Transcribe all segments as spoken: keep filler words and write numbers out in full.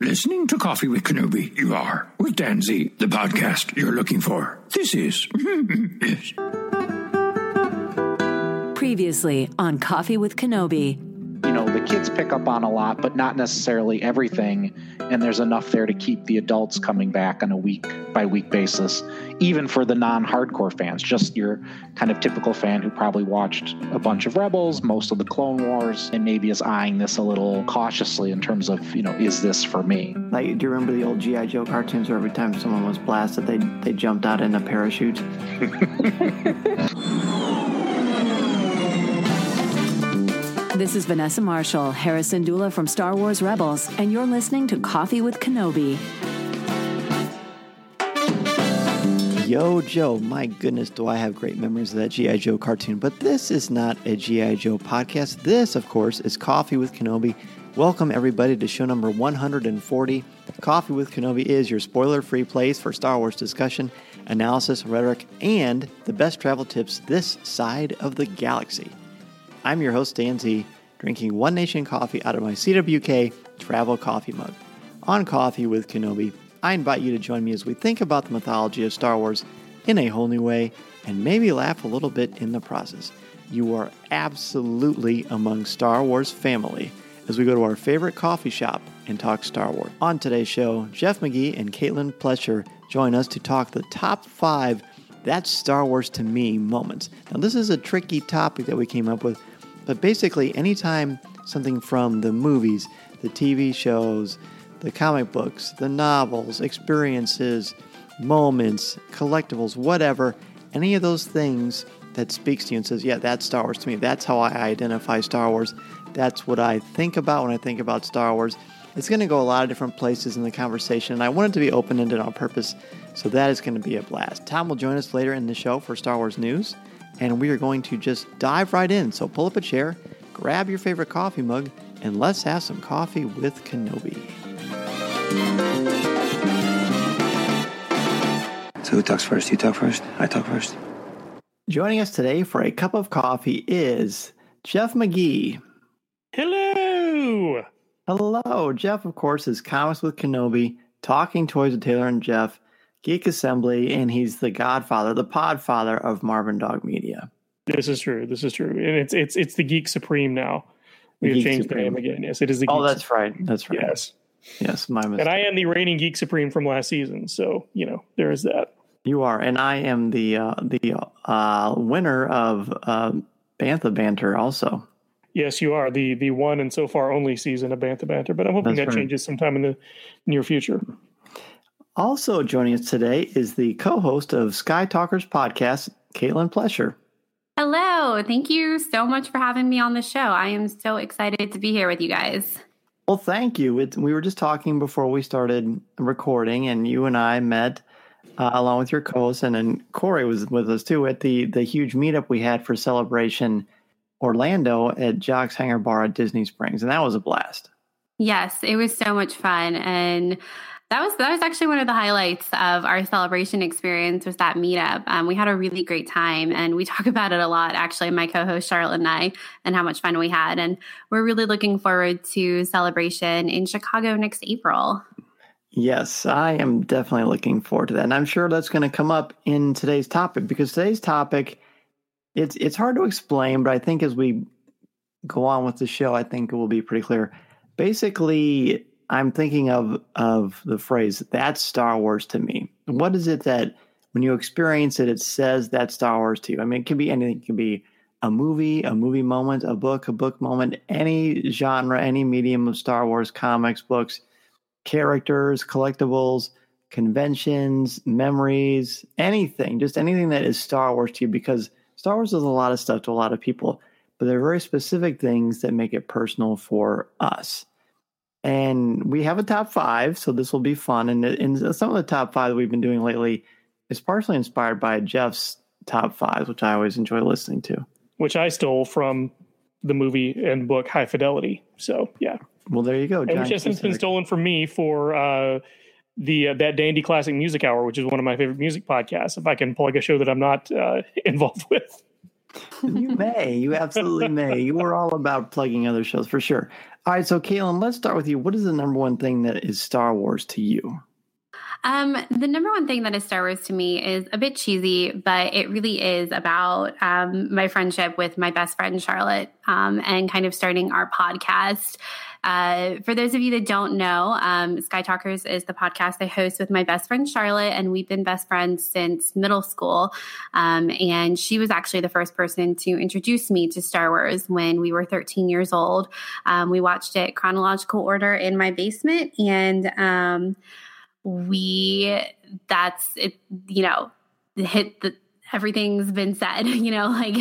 Listening to Coffee with Kenobi, you are, with Dan Z, the podcast you're looking for. This is... yes. Previously on Coffee with Kenobi. You know, the kids pick up on a lot, but not necessarily everything. And there's enough there to keep the adults coming back on a week by week basis, even for the non-hardcore fans, just your kind of typical fan who probably watched a bunch of Rebels, most of the Clone Wars, and maybe is eyeing this a little cautiously in terms of, you know, is this for me? Like, do you remember the old G I. Joe cartoons where every time someone was blasted, they they jumped out in a parachute? This is Vanessa Marshall, Harrison Dula from Star Wars Rebels, and you're listening to Coffee with Kenobi. Yo, Joe, my goodness, do I have great memories of that G I. Joe cartoon. But this is not a G I. Joe podcast. This, of course, is Coffee with Kenobi. Welcome, everybody, to show number one hundred forty. Coffee with Kenobi is your spoiler-free place for Star Wars discussion, analysis, rhetoric, and the best travel tips this side of the galaxy. I'm your host, Dan Z, drinking One Nation coffee out of my C W K travel coffee mug. On Coffee with Kenobi, I invite you to join me as we think about the mythology of Star Wars in a whole new way and maybe laugh a little bit in the process. You are absolutely among Star Wars family as we go to our favorite coffee shop and talk Star Wars. On today's show, Jeff McGee and Caitlin Plesher join us to talk the top five That's Star Wars to Me moments. Now, this is a tricky topic that we came up with, but basically anytime something from the movies, the T V shows, the comic books, the novels, experiences, moments, collectibles, whatever, any of those things that speaks to you and says, yeah, that's Star Wars to me. That's how I identify Star Wars. That's what I think about when I think about Star Wars. It's going to go a lot of different places in the conversation, and I want it to be open-ended on purpose, so that is going to be a blast. Tom will join us later in the show for Star Wars news, and we are going to just dive right in. So pull up a chair, grab your favorite coffee mug, and let's have some coffee with Kenobi. So who talks first? You talk first? I talk first. Joining us today for a cup of coffee is Jeff McGee. Hello! Hello. Jeff, of course, is Comics with Kenobi, Talking Toys with Taylor and Jeff, Geek Assembly, and he's the godfather, the podfather of Marvin Dog Media. This is true. This is true. And it's it's it's the Geek Supreme now. We have changed the name again. Yes, it is the Geek Oh, that's Supreme. right. That's right. Yes. Yes, my mistake. And I am the reigning Geek Supreme from last season. So, you know, there is that. You are. And I am the uh, the uh, winner of uh, Bantha Banter also. Yes, you are. The the one and so far only season of Bantha Banter. But I'm hoping That's that right. changes sometime in the near future. Also joining us today is the co-host of Sky Talkers podcast, Caitlin Plesher. Hello. Thank you so much for having me on the show. I am so excited to be here with you guys. Well, thank you. It, we were just talking before we started recording, and you and I met uh, along with your co-host, and then Corey was with us too at the, the huge meetup we had for Celebration Orlando at Jock's Hangar Bar at Disney Springs, and that was a blast. Yes, it was so much fun. And that was that was actually one of the highlights of our celebration experience was that meetup. Um, we had a really great time, and we talk about it a lot, actually, my co-host Charlotte and I, and how much fun we had. And we're really looking forward to Celebration in Chicago next April. Yes, I am definitely looking forward to that. And I'm sure that's going to come up in today's topic, because today's topic, it's it's hard to explain, but I think as we go on with the show, I think it will be pretty clear. Basically, I'm thinking of of the phrase, that's Star Wars to me. What is it that when you experience it, it says that's Star Wars to you? I mean, it can be anything. It can be a movie, a movie moment, a book, a book moment, any genre, any medium of Star Wars, comics, books, characters, collectibles, conventions, memories, anything, just anything that is Star Wars to you, because Star Wars is a lot of stuff to a lot of people, but there are very specific things that make it personal for us. And we have a top five, so this will be fun. And, and some of the top five that we've been doing lately is partially inspired by Jeff's top five, which I always enjoy listening to. Which I stole from the movie and book High Fidelity. So, yeah. Well, there you go. And which has since been stolen from me for uh, the uh, That Dandy Classic Music Hour, which is one of my favorite music podcasts, if I can plug a show that I'm not uh, involved with. You may. You absolutely may. You were all about plugging other shows for sure. All right, so Kaylin, let's start with you. What is the number one thing that is Star Wars to you? Um, the number one thing that is Star Wars to me is a bit cheesy, but it really is about um, my friendship with my best friend, Charlotte, um, and kind of starting our podcast. Uh, for those of you that don't know, um, Sky Talkers is the podcast I host with my best friend, Charlotte, and we've been best friends since middle school. Um, and she was actually the first person to introduce me to Star Wars when we were thirteen years old. Um, we watched it chronological order in my basement, and um, we, that's it, you know, hit the, everything's been said, you know, like,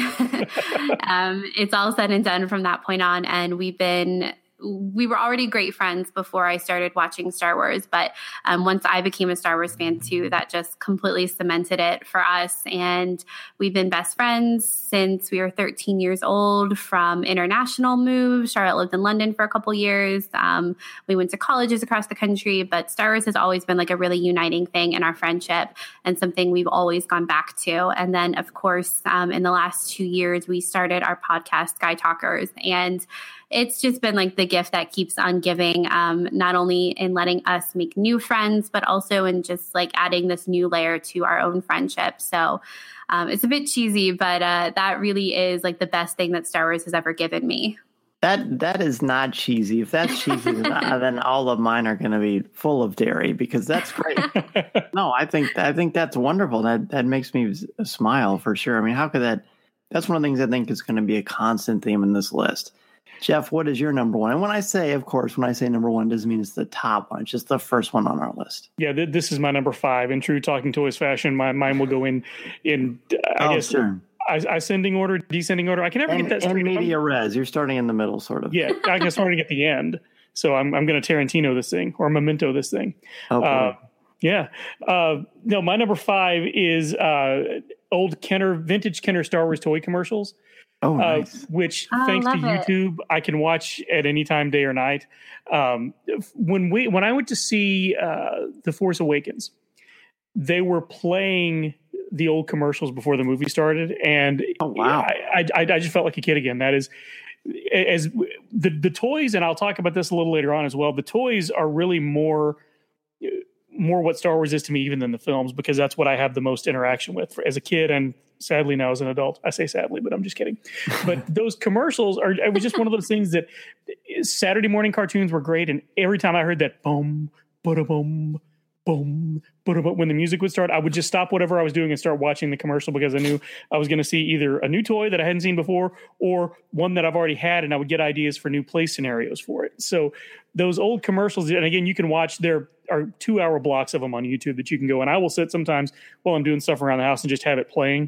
um, it's all said and done from that point on. And we've been, we were already great friends before I started watching Star Wars. But um, once I became a Star Wars fan too, that just completely cemented it for us. And we've been best friends since we were thirteen years old from international moves. Charlotte lived in London for a couple years. Um, we went to colleges across the country, but Star Wars has always been like a really uniting thing in our friendship and something we've always gone back to. And then of course, um, in the last two years, we started our podcast, Sky Talkers, and it's just been like the gift that keeps on giving, um, not only in letting us make new friends, but also in just like adding this new layer to our own friendship. So um, it's a bit cheesy, but uh, that really is like the best thing that Star Wars has ever given me. That That is not cheesy. If that's cheesy, then, then all of mine are going to be full of dairy because that's great. No, I think I think that's wonderful. That that makes me smile for sure. I mean, how could that? That's one of the things I think is going to be a constant theme in this list. Jeff, what is your number one? And when I say, of course, when I say number one, doesn't mean it's the top one. It's just the first one on our list. Yeah, th- this is my number five. In true Talking Toys fashion, my mine will go in in I oh, guess sure. ascending order, descending order. I can never and, get that straight. And media res. You're starting in the middle, sort of. Yeah, I guess starting at the end. So I'm I'm going to Tarantino this thing or Memento this thing. Oh, cool. uh, yeah. Uh, no, my number five is uh, old Kenner, vintage Kenner Star Wars toy commercials. Oh, nice. Uh, which, oh, thanks to it. YouTube, I can watch at any time, day or night. Um, when we when I went to see uh, The Force Awakens, they were playing the old commercials before the movie started, and oh, wow. I, I, I just felt like a kid again. That is, as the the toys, and I'll talk about this a little later on as well. The toys are really more. more what Star Wars is to me even than the films, because that's what I have the most interaction with for, as a kid and sadly now as an adult. I say sadly, but I'm just kidding. But those commercials are, it was just one of those things that Saturday morning cartoons were great. And every time I heard that boom, ba-da-boom, boom, ba-da-boom, when the music would start, I would just stop whatever I was doing and start watching the commercial because I knew I was going to see either a new toy that I hadn't seen before or one that I've already had, and I would get ideas for new play scenarios for it. So those old commercials, and again, you can watch, there are two hour blocks of them on YouTube that you can go, and I will sit sometimes while I'm doing stuff around the house and just have it playing.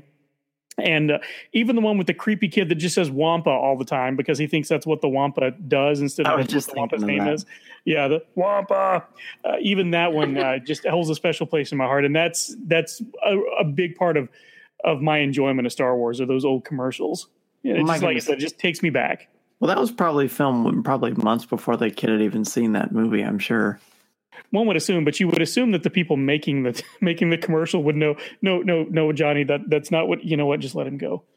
And uh, even the one with the creepy kid that just says Wampa all the time because he thinks that's what the Wampa does instead of what the Wampa's name that. is. Yeah, the Wampa. Uh, even that one uh, just holds a special place in my heart, and that's that's a, a big part of of my enjoyment of Star Wars are those old commercials. Yeah, it just, like I said, it just takes me back. Well, that was probably filmed probably months before the kid had even seen that movie, I'm sure. One would assume, but you would assume that the people making the making the commercial would know. No, no, no, Johnny, that that's not what you know. What, just let him go.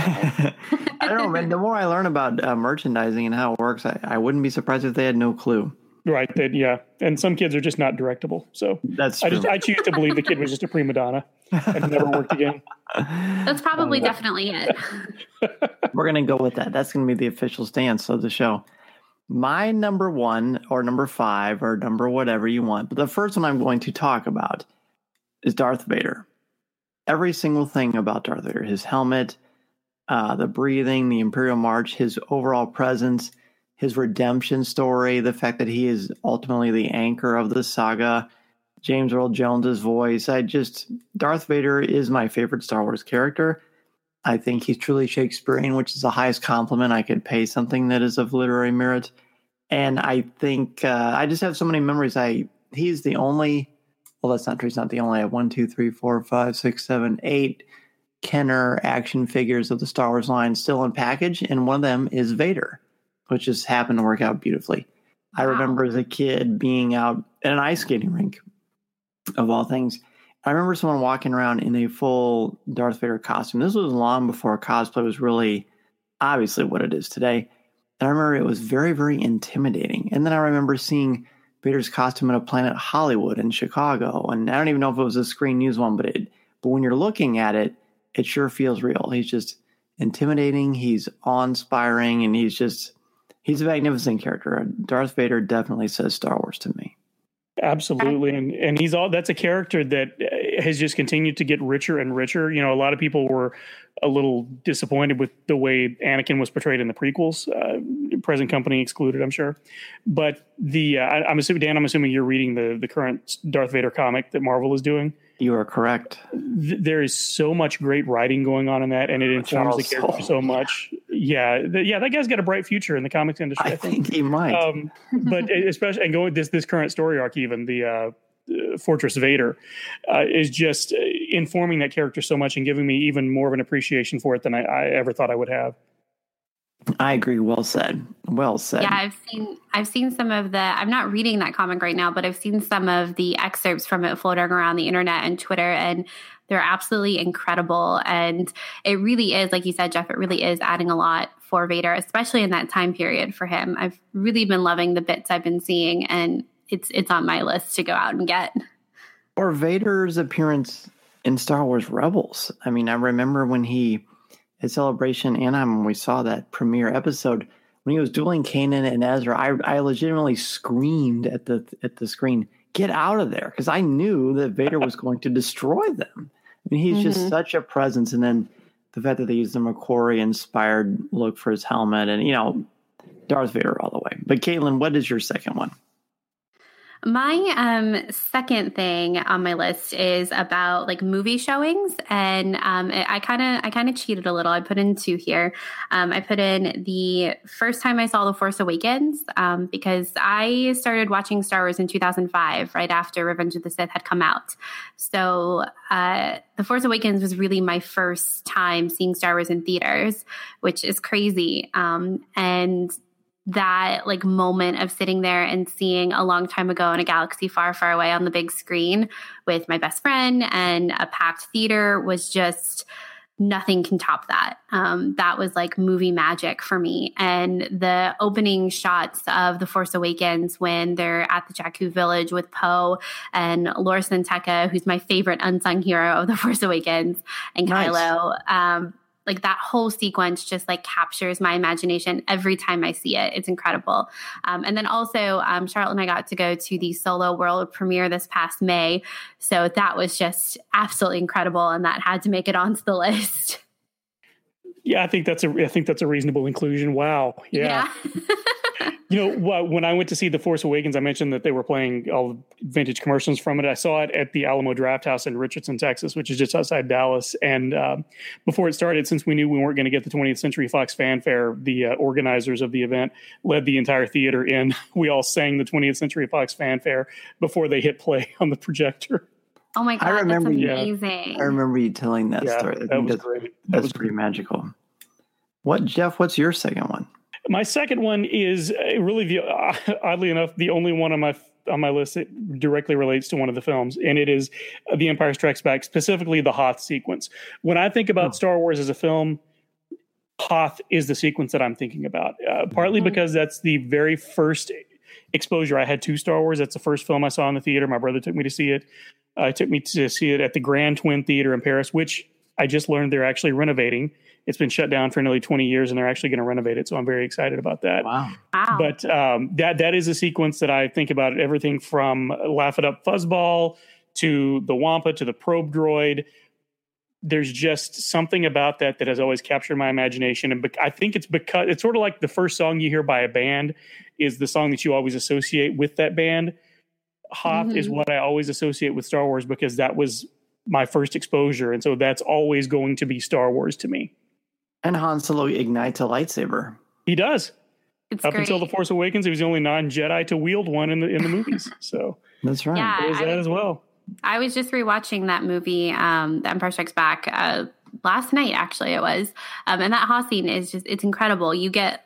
I don't know, man. The more I learn about uh, merchandising and how it works, I, I wouldn't be surprised if they had no clue. Right. That yeah, and some kids are just not directable. So that's true. I just I choose to believe the kid was just a prima donna and never worked again. That's probably um, definitely it. We're gonna go with that. That's gonna be the official stance of the show. My number one or number five or number whatever you want, but the first one I'm going to talk about is Darth Vader. Every single thing about Darth Vader, his helmet, uh, the breathing, the Imperial March, his overall presence, his redemption story, the fact that he is ultimately the anchor of the saga, James Earl Jones's voice. I just, Darth Vader is my favorite Star Wars character. I think he's truly Shakespearean, which is the highest compliment I could pay something that is of literary merit. And I think uh, I just have so many memories. I he's the only, well, that's not true. He's not the only. I have one, two, three, four, five, six, seven, eight Kenner action figures of the Star Wars line still in package, and one of them is Vader, which just happened to work out beautifully. I remember as a kid being out at an ice skating rink, of all things, I remember someone walking around in a full Darth Vader costume. This was long before cosplay was really obviously what it is today. And I remember it was very, very intimidating. And then I remember seeing Vader's costume at a Planet Hollywood in Chicago. And I don't even know if it was a Screen News one, but it, but when you're looking at it, it sure feels real. He's just intimidating. He's awe-inspiring, and he's just, he's a magnificent character. Darth Vader definitely says Star Wars to me. Absolutely. And and he's all, that's a character that has just continued to get richer and richer. You know, a lot of people were a little disappointed with the way Anakin was portrayed in the prequels, uh, present company excluded, I'm sure. But the, uh, I, I'm assuming, Dan, I'm assuming you're reading the, the current Darth Vader comic that Marvel is doing. You are correct. Th- there is so much great writing going on in that, and it informs Charles the character Soule. so much. Yeah, th- yeah, that guy's got a bright future in the comics industry. I I think, think he might. um, but especially and going this this current story arc, even the uh, uh, Fortress Vader, uh, is just uh, informing that character so much and giving me even more of an appreciation for it than I, I ever thought I would have. I agree. Well said. Well said. Yeah, I've seen I've seen some of the I'm not reading that comic right now, but I've seen some of the excerpts from it floating around the internet and Twitter, and they're absolutely incredible. And it really is, like you said, Jeff, it really is adding a lot for Vader, especially in that time period for him. I've really been loving the bits I've been seeing, and it's it's on my list to go out and get. Or Vader's appearance in Star Wars Rebels. I mean, I remember when he at Celebration Anaheim, when we saw that premiere episode, when he was dueling Kanan and Ezra, I, I legitimately screamed at the at the screen, "Get out of there!" Because I knew that Vader was going to destroy them. I mean, he's mm-hmm. just such a presence. And then the fact that they used the McQuarrie-inspired look for his helmet, and, you know, Darth Vader all the way. But Caitlin, what is your second one? My um, second thing on my list is about like movie showings, and um, I kind of I kind of cheated a little. I put in two here. Um, I put in the first time I saw The Force Awakens um, because I started watching Star Wars in two thousand five, right after Revenge of the Sith had come out. So uh, The Force Awakens was really my first time seeing Star Wars in theaters, which is crazy. Um, and that like moment of sitting there and seeing A Long Time Ago in a Galaxy Far, Far Away on the big screen with my best friend and a packed theater was just nothing can top that. Um, that was like movie magic for me. And the opening shots of The Force Awakens when they're at the Jakku village with Poe and Lor San Tekka, who's my favorite unsung hero of The Force Awakens, and Nice. Kylo, um, like that whole sequence just like captures my imagination every time I see it. It's incredible. Um, and then also um, Charlotte and I got to go to the Solo World premiere this past May. So that was just absolutely incredible. And that had to make it onto the list. Yeah, I think that's a I think that's a reasonable inclusion. Wow. Yeah. Yeah. You know, when I went to see The Force Awakens, I mentioned that they were playing all the vintage commercials from it. I saw it at the Alamo Draft House in Richardson, Texas, which is just outside Dallas. And um, before it started, since we knew we weren't going to get the twentieth Century Fox fanfare, the uh, organizers of the event led the entire theater in. We all sang the twentieth Century Fox fanfare before they hit play on the projector. Oh my God, I remember that's you- amazing. I remember you telling that Yeah, story. I that think was that's, great. That that's was pretty magical. What, Jeff, what's your second one? My second one is uh, really the uh, oddly enough the only one on my on my list that directly relates to one of the films, and it is uh, The Empire Strikes Back, specifically the Hoth sequence. When I think about Oh. Star Wars as a film, Hoth is the sequence that I'm thinking about. Uh, partly Mhm. because that's the very first exposure I had to Star Wars. That's the first film I saw in the theater. My brother took me to see it. Uh, he took me to see it at the Grand Twin Theater in Paris, which I just learned they're actually renovating. It's been shut down for nearly twenty years, and they're actually going to renovate it. So I'm very excited about that. Wow. Wow. But um, that that is a sequence that I think about everything from Laugh It Up Fuzzball to the Wampa to the probe droid. There's just something about that that has always captured my imagination. And bec- I think it's because it's sort of like the first song you hear by a band is the song that you always associate with that band. Hoth Mhm. is what I always associate with Star Wars because that was my first exposure. And so that's always going to be Star Wars to me. And Han Solo ignites a lightsaber. He does. it's Up great. until The Force Awakens, he was the only non-Jedi to wield one in the in the movies. So That's right. Yeah. there's I- that as well. I was just rewatching that movie, um, The Empire Strikes Back, uh, last night, actually, it was. Um, and that Hoth scene is just, it's incredible. You get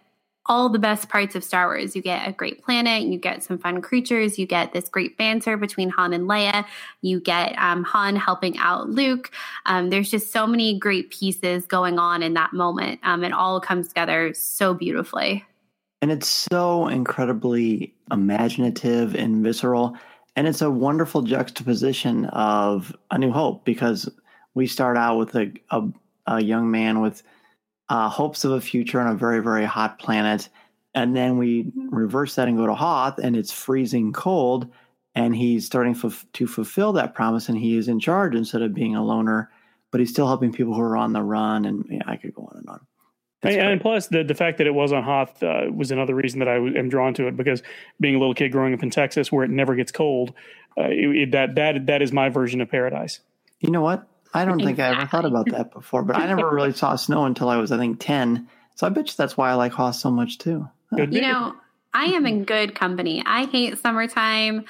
all the best parts of Star Wars. You get a great planet, you get some fun creatures, you get this great banter between Han and Leia, you get um, Han helping out Luke. Um, there's just so many great pieces going on in that moment. Um, it all comes together so beautifully. And it's so incredibly imaginative and visceral. And it's a wonderful juxtaposition of A New Hope, because we start out with a, a, a young man with Uh, hopes of a future on a very, very hot planet. And then we reverse that and go to Hoth, and it's freezing cold. And he's starting f- to fulfill that promise, and he is in charge instead of being a loner. But he's still helping people who are on the run. And yeah, I could go on and on. And, and plus, the, the fact that it was on Hoth uh, was another reason that I w- am drawn to it, because being a little kid growing up in Texas where it never gets cold, uh, it, it, that that that is my version of paradise. You know what? I don't think Exactly. I ever thought about that before, but I never really saw snow until I was, I think, ten. So I bet you that's why I like Hoth so much too. Huh. You know, I am in good company. I hate summertime.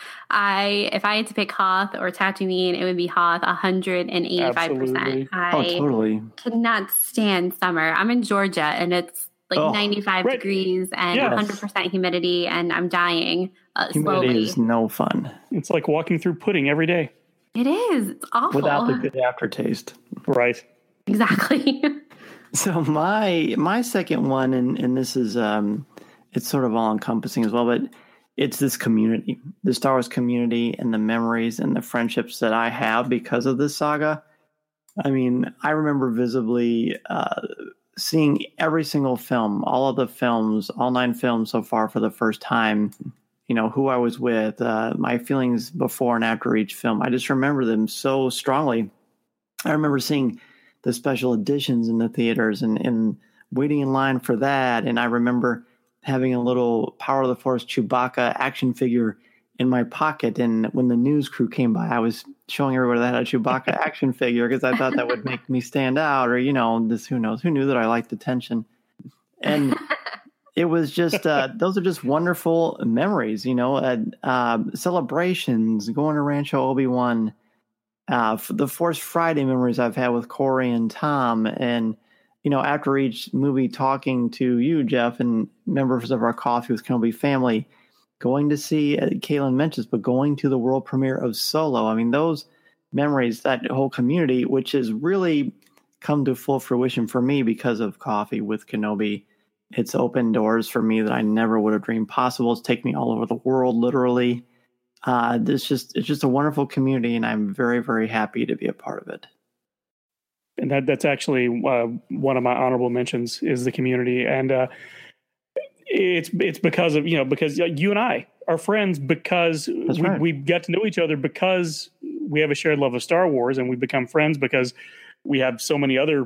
I if I had to pick Hoth or Tatooine, it would be Hoth one hundred eighty-five percent. Absolutely. I Oh, totally. cannot stand summer. I'm in Georgia, and it's like Oh, ninety-five right. degrees and Yes. one hundred percent humidity, and I'm dying uh, Humidity slowly. is no fun It's like walking through pudding every day. It is. It's awful. without the good aftertaste. Right. Exactly. So my my second one, and, and this is um, it's sort of all encompassing as well, but it's this community, the Star Wars community, and the memories and the friendships that I have because of this saga. I mean, I remember visibly uh, seeing every single film, all of the films, all nine films so far for the first time. You know, who I was with, uh, my feelings before and after each film. I just remember them so strongly. I remember seeing the special editions in the theaters and, and waiting in line for that. And I remember having a little Power of the Force Chewbacca action figure in my pocket. And when the news crew came by, I was showing everybody that I had a Chewbacca action figure because I thought that would make me stand out, or, you know, this, who knows, who knew that I liked attention. And it was just, uh, those are just wonderful memories, you know, uh, uh, celebrations, going to Rancho Obi-Wan, uh, the Force Friday memories I've had with Corey and Tom. And, you know, after each movie, talking to you, Jeff, and members of our Coffee with Kenobi family, going to see, uh, Caitlin mentions, but going to the world premiere of Solo. I mean, those memories, that whole community, which has really come to full fruition for me because of Coffee with Kenobi. It's opened doors for me that I never would have dreamed possible. It's taken me all over the world, literally. Uh, it's just it's just a wonderful community, and I'm very, very happy to be a part of it. And that that's actually uh, one of my honorable mentions is the community. And uh, it's it's because of, you know, because you and I are friends because That's we, right. we got to know each other because we have a shared love of Star Wars, and we become friends because we have so many other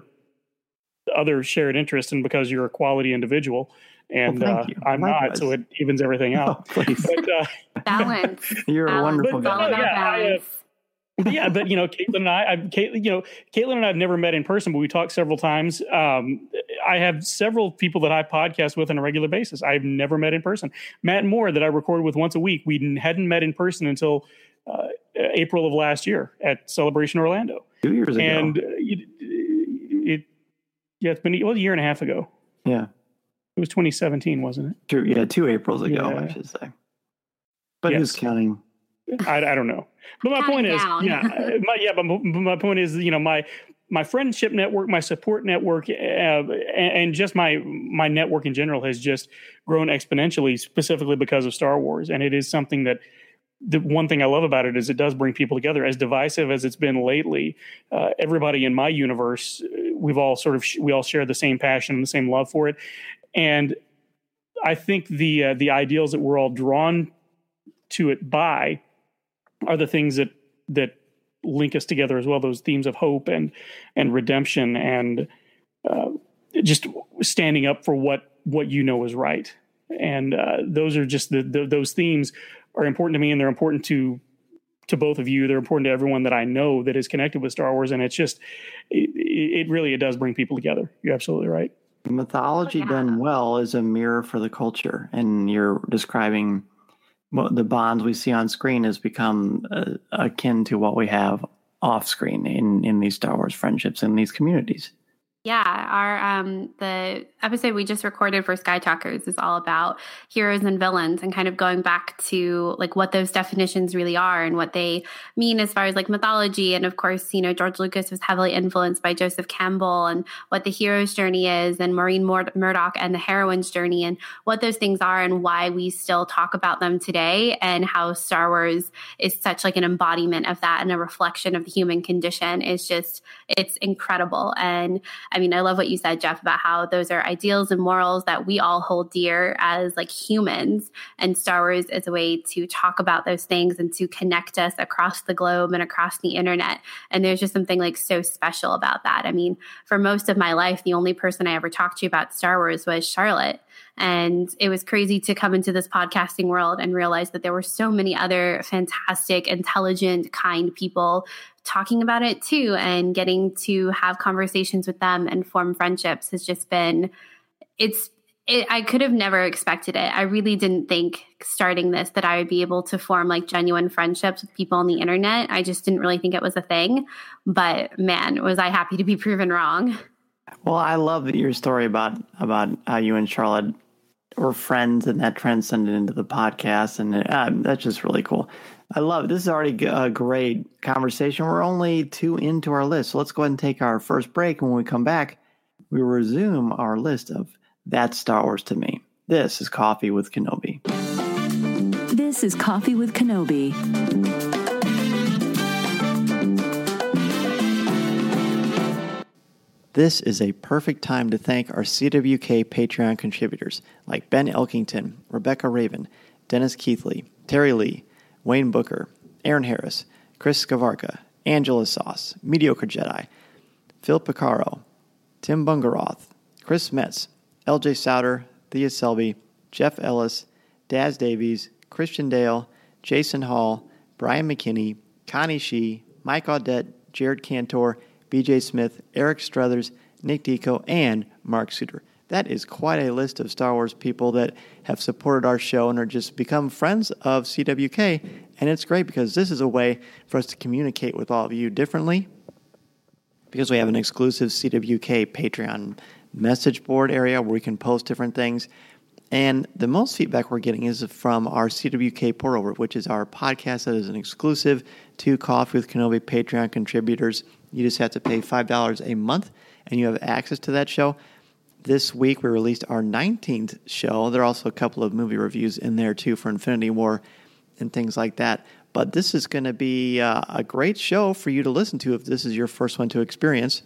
other shared interests, and because you're a quality individual, and Well, uh, thank you. I'm Likewise. not, so it evens everything Oh, out. please. But, uh, Balance. You're a Balance. wonderful It's all guy. about Yeah, I, uh, balance. yeah, but you know, Caitlin and I, I Caitlin, you know, Caitlin and I have never met in person, but we talked several times. Um, I have several people that I podcast with on a regular basis. I've never met in person. Matt Moore, that I record with once a week, we hadn't met in person until uh, April of last year at Celebration Orlando. Two years ago. And uh, it, it, yeah, it's been well, a year and a half ago. yeah, It was twenty seventeen, wasn't it? two, yeah, two Aprils ago, Yeah. I should say. But Yes. who's counting? I, I don't know. But my Counting point is, down. yeah, my, yeah, but my point is, you know, my my friendship network, my support network, uh, and, and just my my network in general has just grown exponentially, specifically because of Star Wars. And it is something that the one thing I love about it is it does bring people together. As divisive as it's been lately, uh, everybody in my universe, we've all sort of we all share the same passion and the same love for it. And I think the uh, the ideals that we're all drawn to it by are the things that that link us together as well. Those themes of hope and and redemption and uh, just standing up for what what you know is right. And uh, those are just the, the those themes are important to me, and they're important to to both of you. They're important to everyone that I know that is connected with Star Wars. And it's just it, it really it does bring people together. You're absolutely right. Mythology Yeah. done well is a mirror for the culture, and you're describing what the bonds we see on screen has become uh, akin to what we have off screen in, in these Star Wars friendships and these communities. Yeah, our um, the episode we just recorded for Sky Talkers is all about heroes and villains and kind of going back to like what those definitions really are and what they mean as far as like mythology. And of course, you know, George Lucas was heavily influenced by Joseph Campbell and what the hero's journey is, and Maureen Mur- Murdoch and the heroine's journey, and what those things are and why we still talk about them today, and how Star Wars is such like an embodiment of that and a reflection of the human condition. Is just, it's incredible. And I mean, I love what you said, Jeff, about how those are ideals and morals that we all hold dear as like humans. And Star Wars is a way to talk about those things and to connect us across the globe and across the internet. And there's just something like so special about that. I mean, for most of my life, the only person I ever talked to about Star Wars was Charlotte. And it was crazy to come into this podcasting world and realize that there were so many other fantastic, intelligent, kind people talking about it too, and getting to have conversations with them and form friendships has just been, it's, it, I could have never expected it. I really didn't think starting this that I would be able to form like genuine friendships with people on the internet. I just didn't really think it was a thing, but man, was I happy to be proven wrong. Well, I love your story about, about how you and Charlotte were friends and that transcended into the podcast. And um, that's just really cool. I love it. This is already a great conversation. We're only two into our list. So let's go ahead and take our first break. And when we come back, we resume our list of That's Star Wars to Me. This is Coffee with Kenobi. This is Coffee with Kenobi. This is a perfect time to thank our C W K Patreon contributors like Ben Elkington, Rebecca Raven, Dennis Keithley, Terry Lee, Wayne Booker, Aaron Harris, Chris Skavarka, Angela Sauce, Mediocre Jedi, Phil Picaro, Tim Bungaroth, Chris Metz, L J Souter, Thea Selby, Jeff Ellis, Daz Davies, Christian Dale, Jason Hall, Brian McKinney, Connie Shee, Mike Audette, Jared Cantor, B J Smith, Eric Struthers, Nick Deco, and Mark Suter. That is quite a list of Star Wars people that have supported our show and are just become friends of C W K. And it's great because this is a way for us to communicate with all of you differently, because we have an exclusive C W K Patreon message board area where we can post different things. And the most feedback we're getting is from our C W K Pour Over, which is our podcast that is an exclusive to Coffee with Kenobi Patreon contributors. You just have to pay five dollars a month, and you have access to that show. This week, we released our nineteenth show. There are also a couple of movie reviews in there, too, for Infinity War and things like that. But this is going to be uh, a great show for you to listen to if this is your first one to experience.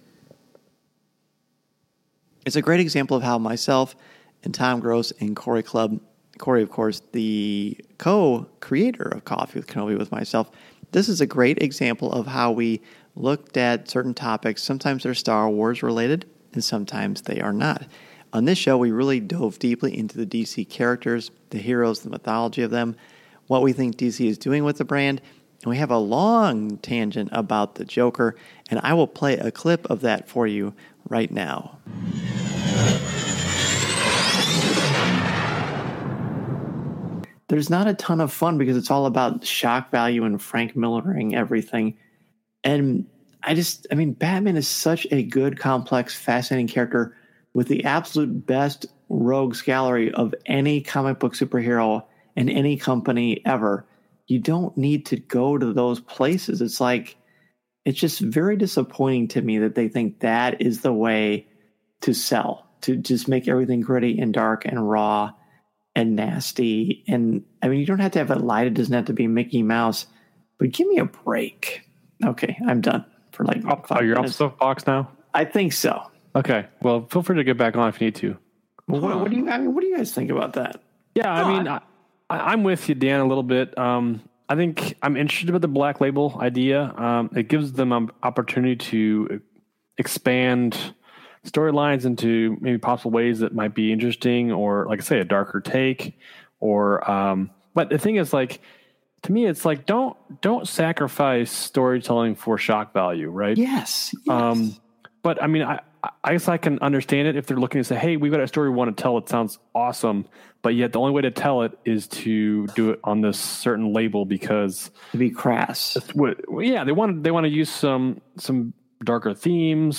It's a great example of how myself and Tom Gross and Corey Clubb, Corey, of course, the co-creator of Coffee with Kenobi with myself, this is a great example of how we looked at certain topics. Sometimes they're Star Wars related, and sometimes they are not. On this show, we really dove deeply into the D C characters, the heroes, the mythology of them, what we think D C is doing with the brand, and we have a long tangent about the Joker, and I will play a clip of that for you right now. There's not a ton of fun because it's all about shock value and Frank Millering everything. And I just, I mean, Batman is such a good, complex, fascinating character with the absolute best rogues gallery of any comic book superhero in any company ever. You don't need to go to those places. It's like, it's just very disappointing to me that they think that is the way to sell, to just make everything gritty and dark and raw and nasty. And I mean, you don't have to have it light. It doesn't have to be Mickey Mouse, but give me a break. Okay, I'm done for like oh, five oh, you're minutes. off soapbox now? I think so. Okay, well, feel free to get back on if you need to. Well, what, what do you? I mean, what do you guys think about that? Yeah, I mean, I, I'm with you, Dan, a little bit. Um, I think I'm interested with the Black Label idea. Um, it gives them an opportunity to expand storylines into maybe possible ways that might be interesting, or like I say, a darker take. Or, um, but the thing is, like, to me, it's like don't don't sacrifice storytelling for shock value, right? Yes. yes. Um, but I mean, I, I guess I can understand it if they're looking to say, "Hey, we've got a story we want to tell. It sounds awesome, but yet the only way to tell it is to do it on this certain label because to be crass." What, yeah, they want they want to use some some darker themes.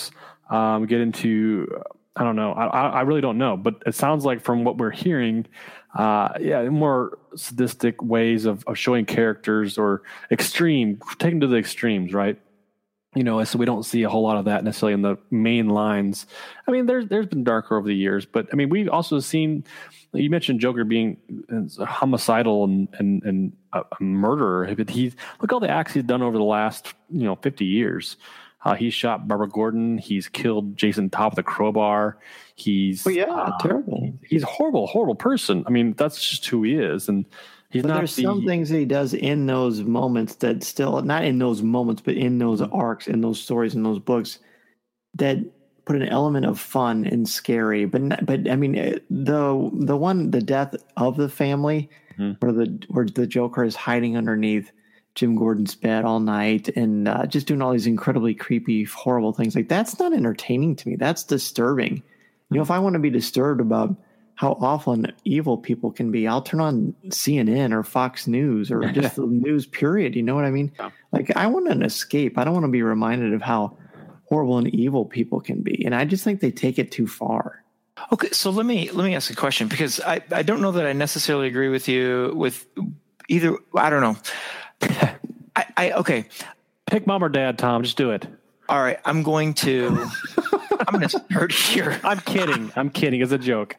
um, get into, I don't know. I, I really don't know, but it sounds like from what we're hearing, uh, yeah, more sadistic ways of, of showing characters or extreme, taken to the extremes, right? You know, so we don't see a whole lot of that necessarily in the main lines. I mean, there's there's been darker over the years, but I mean, we've also seen. You mentioned Joker being homicidal and and, and a, a murderer. But he's look at all the acts he's done over the last you know fifty years. Uh, he shot Barbara Gordon. He's killed Jason Todd with a crowbar. He's oh yeah, uh, terrible. He's a horrible, horrible person. I mean, that's just who he is, and. He's but not there's the, some things that he does in those moments that still, not in those moments, but in those arcs, in those stories, in those books, that put an element of fun and scary. But not, but I mean, the the one, the death of the family, mm-hmm. where the where the Joker is hiding underneath Jim Gordon's bed all night and uh, just doing all these incredibly creepy, horrible things. Like that's not entertaining to me. That's disturbing. Mm-hmm. You know, if I want to be disturbed about how awful and evil people can be, I'll turn on C N N or Fox News or just the news period. You know what I mean? Yeah. Like I want an escape. I don't want to be reminded of how horrible and evil people can be. And I just think they take it too far. Okay. So let me, let me ask a question because I, I don't know that I necessarily agree with you with either. I don't know. I, I, okay. Pick mom or dad, Tom, just do it. All right. I'm going to, I'm going to start here. I'm kidding. I'm kidding. It's a joke.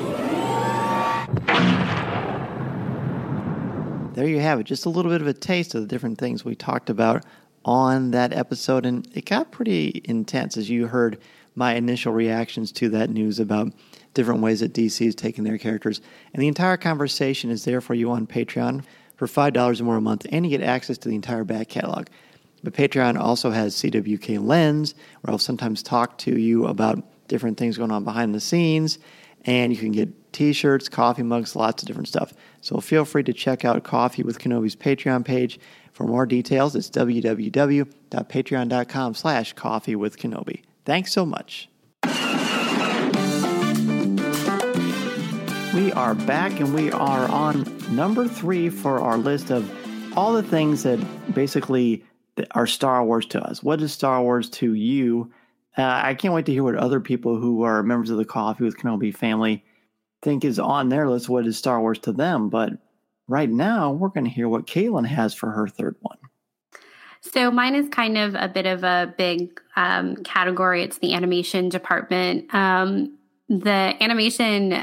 There you have it. Just a little bit of a taste of the different things we talked about on that episode. And it got pretty intense as you heard my initial reactions to that news about different ways that D C is taking their characters. And the entire conversation is there for you on Patreon for five dollars or more a month. And you get access to the entire back catalog. But Patreon also has C W K Lens, where I'll sometimes talk to you about different things going on behind the scenes. And you can get t-shirts, coffee mugs, lots of different stuff. So feel free to check out Coffee with Kenobi's Patreon page. For more details, it's www.patreon.com slash coffee with Kenobi. Thanks so much. We are back, and we are on number three for our list of all the things that basically are Star Wars to us. What is Star Wars to you? Uh, I can't wait to hear what other people who are members of the Coffee with Kenobi family think is on their list. What is Star Wars to them? But right now, we're going to hear what Caitlin has for her third one. So mine is kind of a bit of a big um, category. It's the animation department. Um, the animation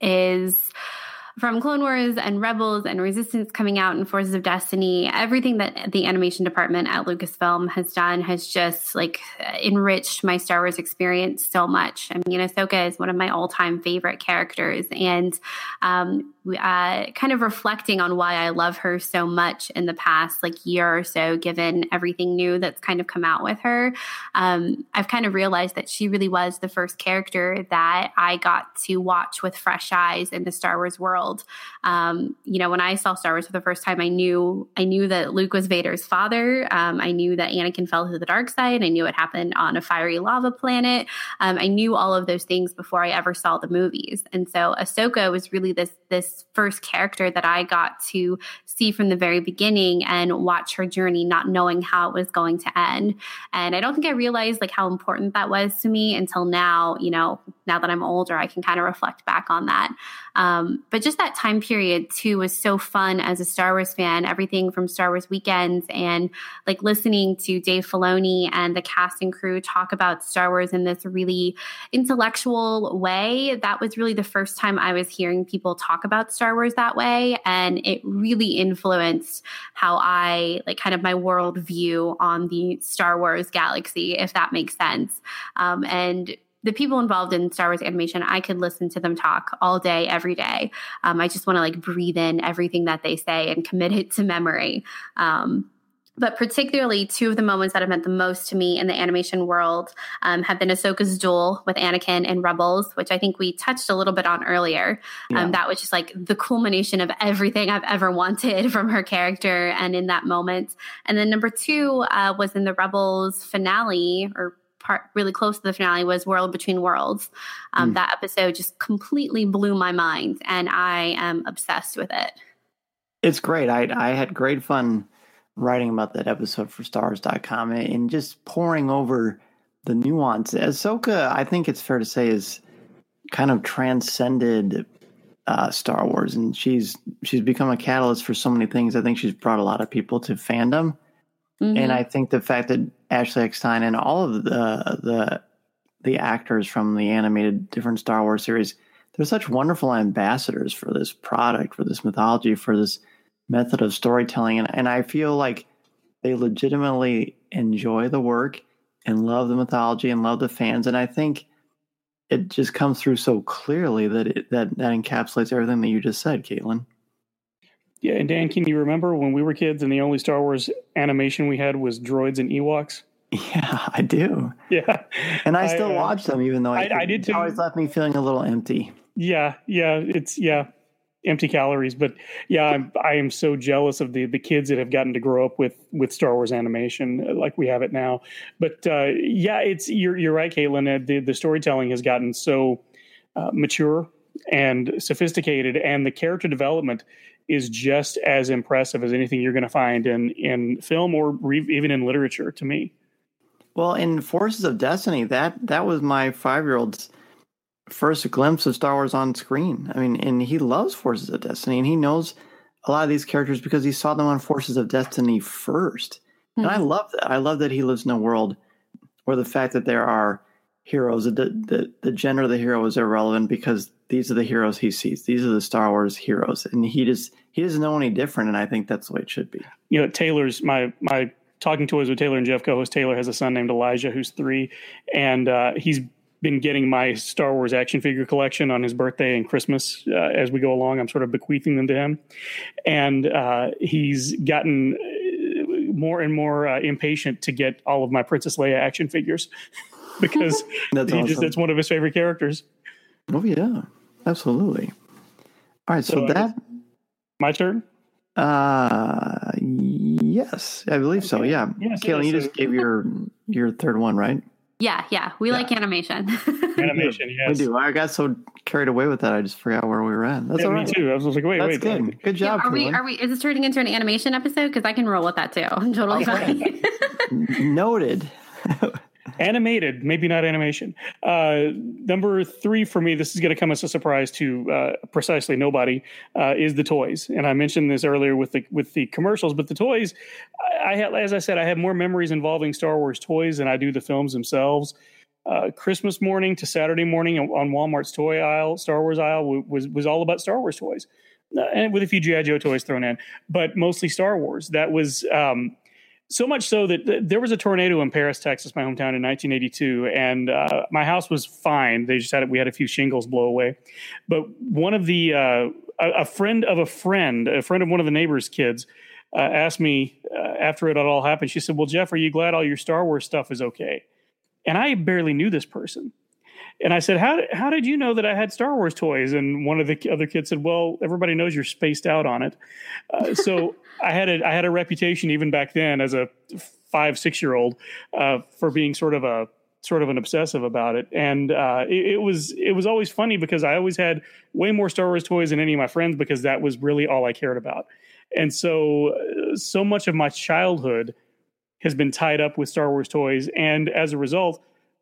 is from Clone Wars and Rebels and Resistance coming out and Forces of Destiny. Everything that the animation department at Lucasfilm has done has just like enriched my Star Wars experience so much. I mean, Ahsoka is one of my all-time favorite characters, and um, uh, kind of reflecting on why I love her so much in the past like year or so, given everything new that's kind of come out with her. Um, I've kind of realized that she really was the first character that I got to watch with fresh eyes in the Star Wars world. Um, you know, when I saw Star Wars for the first time, I knew I knew that Luke was Vader's father. Um, I knew that Anakin fell to the dark side. I knew it happened on a fiery lava planet. Um, I knew all of those things before I ever saw the movies. And so Ahsoka was really this this first character that I got to see from the very beginning and watch her journey, not knowing how it was going to end. And I don't think I realized like how important that was to me until now. You know, now that I'm older, I can kind of reflect back on that. Um, but just that time period too was so fun as a Star Wars fan. Everything from Star Wars weekends and like listening to Dave Filoni and the cast and crew talk about Star Wars in this really intellectual way. That was really the first time I was hearing people talk about Star Wars that way, and it really influenced how I like kind of my worldview on the Star Wars galaxy, if that makes sense. Um, and the people involved in Star Wars animation, I could listen to them talk all day, every day. Um, I just want to like breathe in everything that they say and commit it to memory. Um, but particularly two of the moments that have meant the most to me in the animation world um, have been Ahsoka's duel with Anakin in Rebels, which I think we touched a little bit on earlier. Yeah. Um, that was just like the culmination of everything I've ever wanted from her character and in that moment. And then number two uh, was in the Rebels finale, or part really close to the finale, was World Between Worlds. Um, mm. That episode just completely blew my mind, and I am obsessed with it. It's great. I I had great fun writing about that episode for Star Wars dot com and just poring over the nuance. Ahsoka, I think it's fair to say, is kind of transcended uh, Star Wars, and she's she's become a catalyst for so many things. I think she's brought a lot of people to fandom, mm-hmm. and I think the fact that Ashley Eckstein and all of the the the actors from the animated different Star Wars series, they're such wonderful ambassadors for this product, for this mythology, for this method of storytelling, and and I feel like they legitimately enjoy the work and love the mythology and love the fans, and I think it just comes through so clearly that it, that that encapsulates everything that you just said, Caitlin. Yeah, and Dan, can you remember when we were kids and the only Star Wars animation we had was droids and Ewoks? Yeah, I do. Yeah, and I still I, uh, watch them, even though I, I, I did too. It always left me feeling a little empty. Yeah, yeah, it's yeah, empty calories. But yeah, I'm, I am so jealous of the the kids that have gotten to grow up with with Star Wars animation like we have it now. But uh, yeah, it's you're you're right, Caitlin. The the storytelling has gotten so uh, mature and sophisticated, and the character development is just as impressive as anything you're going to find in in film or re- even in literature. To me, well, in Forces of Destiny, that that was my five-year-old's first glimpse of Star Wars on screen. I mean, and he loves Forces of Destiny, and he knows a lot of these characters because he saw them on Forces of Destiny first. Mm-hmm. And I love that. I love that he lives in a world where the fact that there are heroes, the, the, the gender of the hero is irrelevant because these are the heroes he sees. These are the Star Wars heroes. And he just, he doesn't know any different. And I think that's the way it should be. You know, Taylor's my, my Talking Toys with Taylor and Jeff co-host. Taylor has a son named Elijah, who's three. And uh, he's been getting my Star Wars action figure collection on his birthday and Christmas uh, as we go along. I'm sort of bequeathing them to him. And uh, he's gotten more and more uh, impatient to get all of my Princess Leia action figures because that's, he awesome. just, that's one of his favorite characters. Oh, yeah, absolutely. All right, so, so that... Uh, my turn? Uh, yes, I believe okay. so, yeah. Yes, Caitlin, you so. just gave your your third one, right? Yeah, yeah. We yeah. like animation. Animation, yes. We do. I got so carried away with that, I just forgot where we were at. That's yeah, all me right. too. I was like, wait, That's wait. good. Wait. Good job, yeah, are we, are we, is this turning into an animation episode? Because I can roll with that too. I'm totally okay. fine. Noted. Animated, maybe not animation. Uh, number three for me, this is going to come as a surprise to uh, precisely nobody, uh, is the toys. And I mentioned this earlier with the with the commercials, but the toys, I, I have, as I said, I have more memories involving Star Wars toys than I do the films themselves. Uh, Christmas morning to Saturday morning on Walmart's toy aisle, Star Wars aisle, was was all about Star Wars toys, uh, and with a few G I. Joe toys thrown in, but mostly Star Wars. That was um, so much so that th- there was a tornado in Paris, Texas, my hometown, in nineteen eighty-two, and uh, my house was fine. They just had we had a few shingles blow away, but one of the uh, a, a friend of a friend, a friend of one of the neighbor's kids, uh, asked me uh, after it all happened. She said, "Well, Jeff, are you glad all your Star Wars stuff is okay?" And I barely knew this person. And I said, how, how did you know that I had Star Wars toys? And one of the other kids said, well, everybody knows you're spaced out on it. Uh, so I had a, I had a reputation even back then as a five, six year old uh, for being sort of a, sort of an obsessive about it. And uh, it, it was, it was always funny because I always had way more Star Wars toys than any of my friends because that was really all I cared about. And so, so much of my childhood has been tied up with Star Wars toys. And as a result,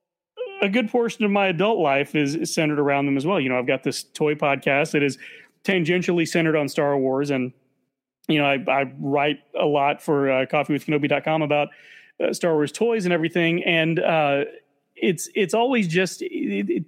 a good portion of my adult life is, is centered around them as well. You know, I've got this toy podcast that is tangentially centered on Star Wars. And, you know, I, I write a lot for uh, coffee with kenobi dot com about uh, Star Wars toys and everything. And uh, it's, it's always just, it, it,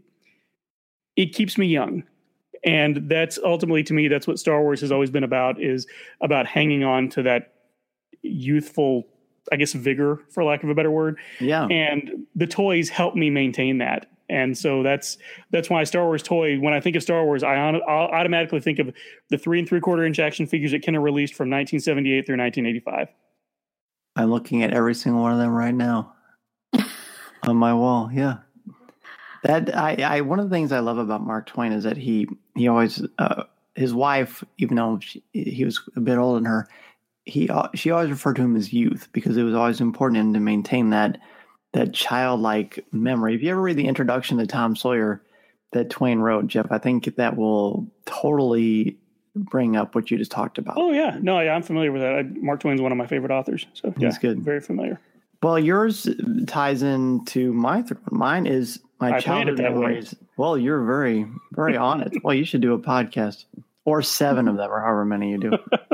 it keeps me young. And that's ultimately, to me, that's what Star Wars has always been about, is about hanging on to that youthful, I guess, vigor, for lack of a better word. Yeah. And the toys help me maintain that. And so that's that's why Star Wars toy, when I think of Star Wars, I on, I'll automatically think of the three and three quarter inch action figures that Kenner released from nineteen seventy-eight through nineteen eighty-five. I'm looking at every single one of them right now on my wall. Yeah. That I, I one of the things I love about Mark Twain is that he he always uh, his wife, even though she, he was a bit older than her, he she always referred to him as youth because it was always important in him to maintain that that childlike memory. If you ever read the introduction to Tom Sawyer that Twain wrote, Jeff, I think that will totally bring up what you just talked about. Oh yeah, no, yeah, I'm familiar with that. I, Mark Twain's one of my favorite authors, so yeah, he's good, very familiar. Well, yours ties into my third one. Mine is my I childhood memories. Way. Well, you're very, very on it. Well, you should do a podcast or seven of them or however many you do.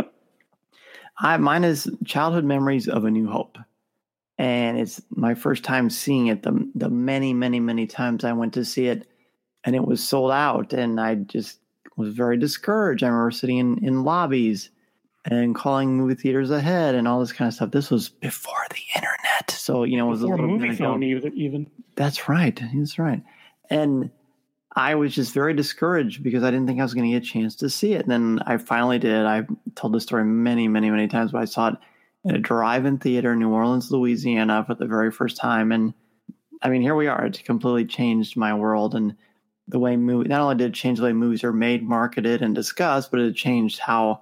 I Mine is childhood memories of A New Hope. And it's my first time seeing it, the, the many, many, many times I went to see it, and it was sold out. And I just was very discouraged. I remember sitting in, in lobbies and calling movie theaters ahead and all this kind of stuff. This was before the internet. So, you know, it was before a little movie bit phone ago. even. That's right. That's right. And I was just very discouraged because I didn't think I was going to get a chance to see it. And then I finally did. I told the story many, many, many times, but I saw it in a drive-in theater in New Orleans, Louisiana for the very first time. And I mean, here we are. It completely changed my world. And the way movie, not only did it change the way movies are made, marketed, and discussed, but it changed how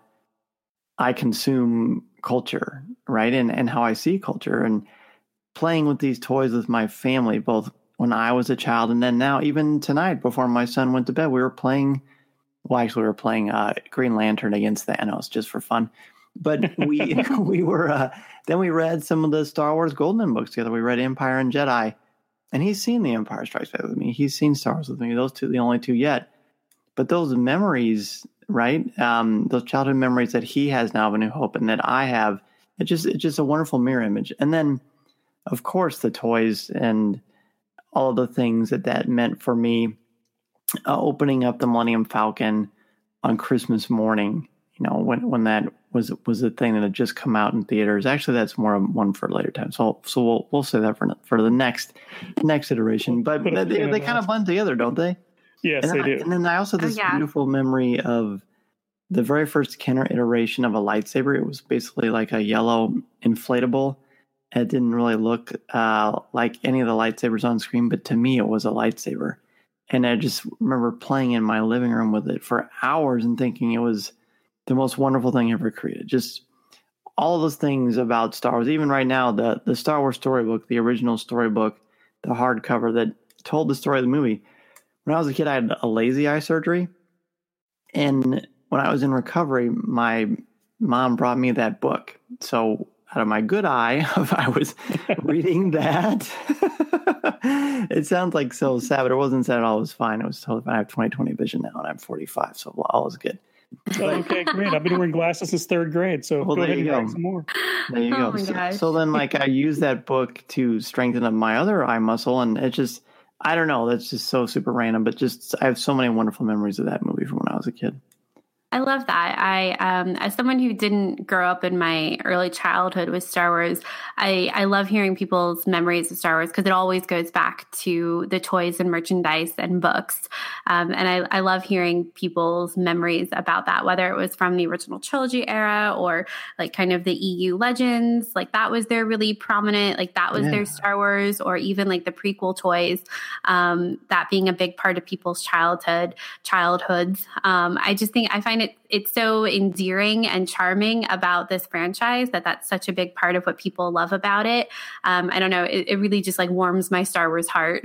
I consume culture, right? And, and how I see culture. And playing with these toys with my family, both when I was a child and then now, even tonight before my son went to bed, we were playing, well, actually we were playing uh, Green Lantern against Thanos just for fun. But we we were, uh, then we read some of the Star Wars Golden books together. We read Empire and Jedi, and he's seen The Empire Strikes Back with me. He's seen Star Wars with me. Those two, the only two yet. But those memories, right? Um, those childhood memories that he has now of A New Hope and that I have, it just it's just a wonderful mirror image. And then, of course, the toys and all of the things that that meant for me, uh, opening up the Millennium Falcon on Christmas morning, you know, when when that was was a thing that had just come out in theaters. Actually, that's more of one for a later time. So so we'll we'll say that for for the next next iteration. But they, they, they kind of blend together, don't they? Yes, and they I, do. And then I also have this oh, yeah. beautiful memory of the very first Kenner iteration of a lightsaber. It was basically like a yellow inflatable. It didn't really look uh, like any of the lightsabers on screen, but to me, it was a lightsaber. And I just remember playing in my living room with it for hours and thinking it was the most wonderful thing ever created. Just all of those things about Star Wars. Even right now, the, the Star Wars storybook, the original storybook, the hardcover that told the story of the movie. When I was a kid, I had a lazy eye surgery. And when I was in recovery, my mom brought me that book. So out of my good eye, I was reading that. It sounds like so sad, but it wasn't sad at all. It was fine. It was totally fine. I have twenty twenty vision now, and I'm forty-five, so all is good. Oh, okay, great. I've been wearing glasses since third grade, so well, go there ahead you and go. some more. There you oh go. So, gosh. so then, like, I use that book to strengthen up my other eye muscle, and it just, I don't know, that's just so super random, but just, I have so many wonderful memories of that movie from when I was a kid. I love that. I, um, as someone who didn't grow up in my early childhood with Star Wars, I, I love hearing people's memories of Star Wars because it always goes back to the toys and merchandise and books. Um, and I, I love hearing people's memories about that, whether it was from the original trilogy era or like kind of the E U Legends, like that was their really prominent, like that was yeah. their Star Wars, or even like the prequel toys, um, that being a big part of people's childhood, childhoods. Um, I just think I find it it's so endearing and charming about this franchise that that's such a big part of what people love about it. Um, I don't know. It, it really just like warms my Star Wars heart.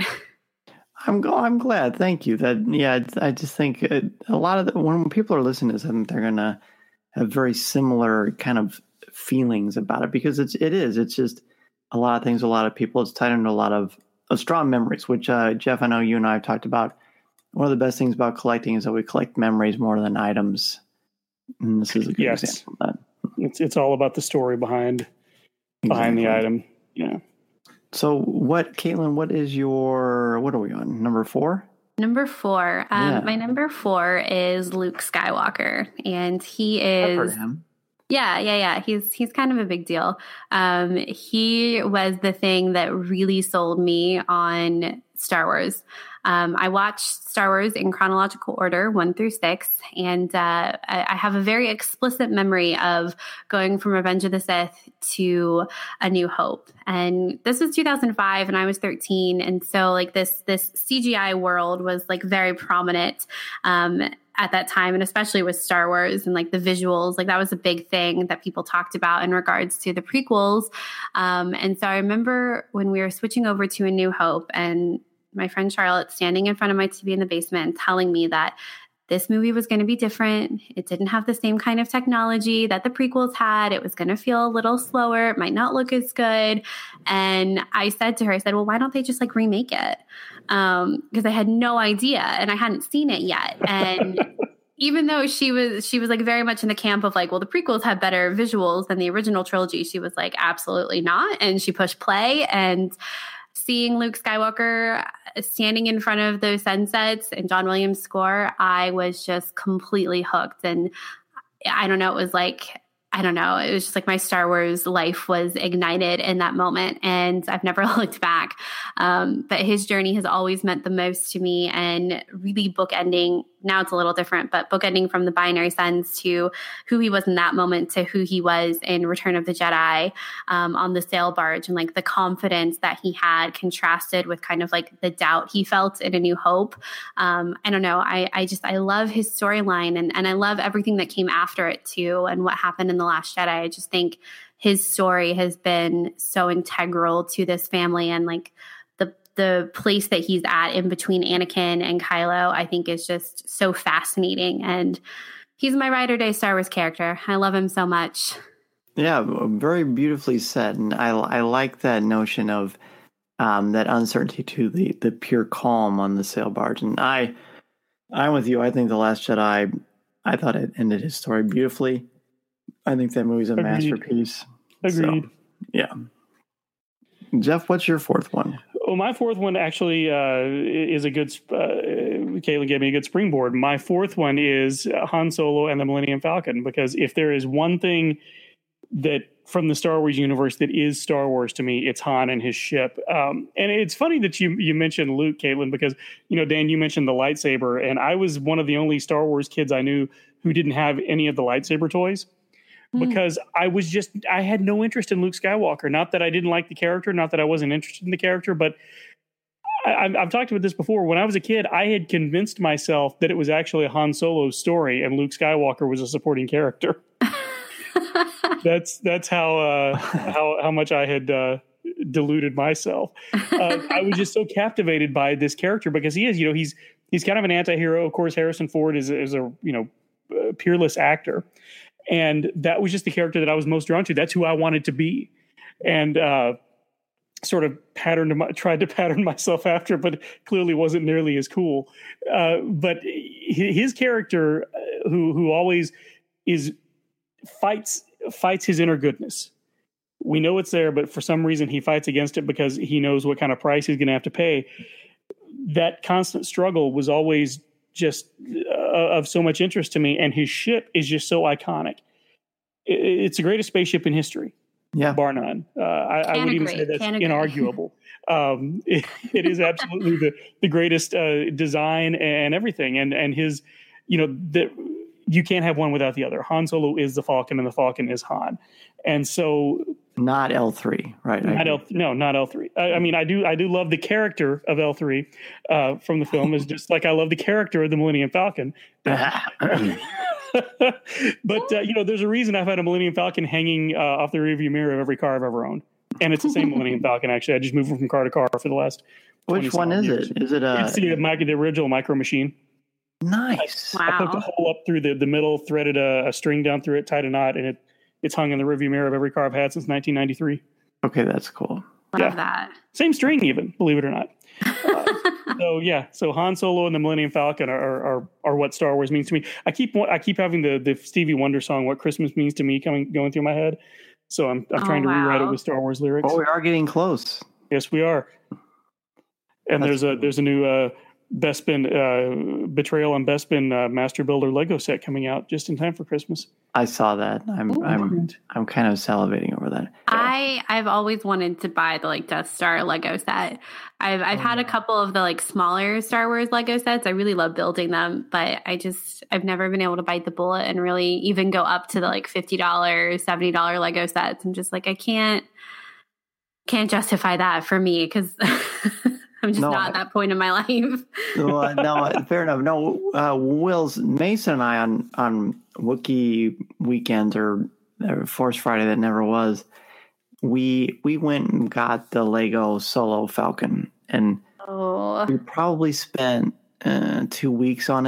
I'm I'm glad. Thank you. That yeah. I just think it, a lot of the, when people are listening to this, I think they're gonna have very similar kind of feelings about it because it's it is it's just a lot of things. A lot of people. It's tied into a lot of, of strong memories. Which uh, Jeff, I know you and I have talked about. One of the best things about collecting is that we collect memories more than items. And this is a good yes. example of that. It's it's all about the story behind behind exactly. the item. Yeah. So what, Caitlin, what is your, what are we on? Number four? Number four. Um, yeah. My number four is Luke Skywalker. And he is... I've heard of him. Yeah, yeah, yeah. He's he's kind of a big deal. Um, he was the thing that really sold me on Star Wars. Um, I watched Star Wars in chronological order, one through six, and uh, I, I have a very explicit memory of going from Revenge of the Sith to A New Hope. And this was two thousand five, and I was thirteen, and so like this this C G I world was like very prominent. Um, at that time, and especially with Star Wars and like the visuals, like that was a big thing that people talked about in regards to the prequels. Um, and so I remember when we were switching over to A New Hope and my friend Charlotte standing in front of my T V in the basement and telling me that this movie was going to be different. It didn't have the same kind of technology that the prequels had. It was going to feel a little slower. It might not look as good. And I said to her, I said, well, why don't they just like remake it? Um, because I had no idea and I hadn't seen it yet. And even though she was, she was like very much in the camp of like, well, the prequels have better visuals than the original trilogy. She was like, absolutely not. And she pushed play, and seeing Luke Skywalker standing in front of those sunsets and John Williams' score, I was just completely hooked. And I don't know, it was like, I don't know, it was just like my Star Wars life was ignited in that moment, and I've never looked back. Um, but his journey has always meant the most to me, and really bookending, now it's a little different, but bookending from the Binary Sons to who he was in that moment to who he was in Return of the Jedi, um, on the sail barge, and like the confidence that he had contrasted with kind of like the doubt he felt in A New Hope. Um, I don't know. I, I just, I love his storyline, and, and I love everything that came after it too, and what happened in The Last Jedi. I just think his story has been so integral to this family, and like the the place that he's at in between Anakin and Kylo, I think is just so fascinating. And he's my ride or die Star Wars character. I love him so much. Yeah, very beautifully said. And I, I like that notion of um, that uncertainty to the, the pure calm on the sail barge. And I, I'm with you. I think The Last Jedi, I thought it ended his story beautifully. I think that movie's a Agreed. masterpiece. Agreed. So, yeah. Jeff, what's your fourth one? Well, my fourth one actually uh, is a good. Uh, Caitlin gave me a good springboard. My fourth one is Han Solo and the Millennium Falcon, because if there is one thing that from the Star Wars universe that is Star Wars to me, it's Han and his ship. Um, and it's funny that you you mentioned Luke, Caitlin, because you know, Dan, you mentioned the lightsaber, and I was one of the only Star Wars kids I knew who didn't have any of the lightsaber toys. Because I was just, I had no interest in Luke Skywalker. Not that I didn't like the character, not that I wasn't interested in the character, but I, I've talked about this before. When I was a kid, I had convinced myself that it was actually a Han Solo story and Luke Skywalker was a supporting character. that's that's how uh, how how much I had uh, deluded myself. Uh, I was just so captivated by this character because he is, you know, he's he's kind of an anti-hero. Of course, Harrison Ford is is a you know uh, peerless actor. And that was just the character that I was most drawn to. That's who I wanted to be. And uh, sort of patterned, my, tried to pattern myself after, but clearly wasn't nearly as cool. Uh, but his character, who who always is fights fights his inner goodness. We know it's there, but for some reason he fights against it because he knows what kind of price he's going to have to pay. That constant struggle was always just uh, of so much interest to me, and his ship is just so iconic. It, it's the greatest spaceship in history, yeah, bar none. Uh, I, I would even say that's Can inarguable. um, it, it is absolutely the the greatest uh, design and everything, and and his, you know, the, you can't have one without the other. Han Solo is the Falcon, and the Falcon is Han, and so. Not L three, right? Not L, no, not L three. I, I mean, I do, I do love the character of L three uh, from the film, is just like I love the character of the Millennium Falcon. But uh, you know, there's a reason I've had a Millennium Falcon hanging uh, off the rearview mirror of every car I've ever owned, and it's the same Millennium Falcon. Actually, I just moved from car to car for the last. Which one is years. it? Is it a? It's the, the original Micro Machine. Nice. I, I poked a hole up through the, the middle, threaded a, a string down through it, tied a knot, and it. It's hung in the rearview mirror of every car I've had since nineteen ninety-three. Okay, that's cool. Love yeah. that. Same string, even, believe it or not. Uh, so yeah, so Han Solo and the Millennium Falcon are, are are what Star Wars means to me. I keep I keep having the the Stevie Wonder song "What Christmas Means to Me" coming going through my head. So I'm I'm oh, trying to wow. rewrite it with Star Wars lyrics. Oh, we are getting close. Yes, we are. And That's there's a cool. there's a new uh, Bespin uh, Betrayal on Bespin uh, Master Builder Lego set coming out just in time for Christmas. I saw that. I'm Ooh. I'm I'm kind of salivating over that. I I've always wanted to buy the like Death Star Lego set. I've I've oh, had a couple of the like smaller Star Wars Lego sets. I really love building them, but I just I've never been able to bite the bullet and really even go up to the like fifty dollars, seventy dollars Lego sets. I'm just like I can't can't justify that for me because I'm just no, not at that point in my life. well, no, fair enough. No, uh, Will's Mason and I on on Wookiee weekends or, or Force Friday that never was. We we went and got the Lego Solo Falcon, and oh. we probably spent uh, two weeks on it.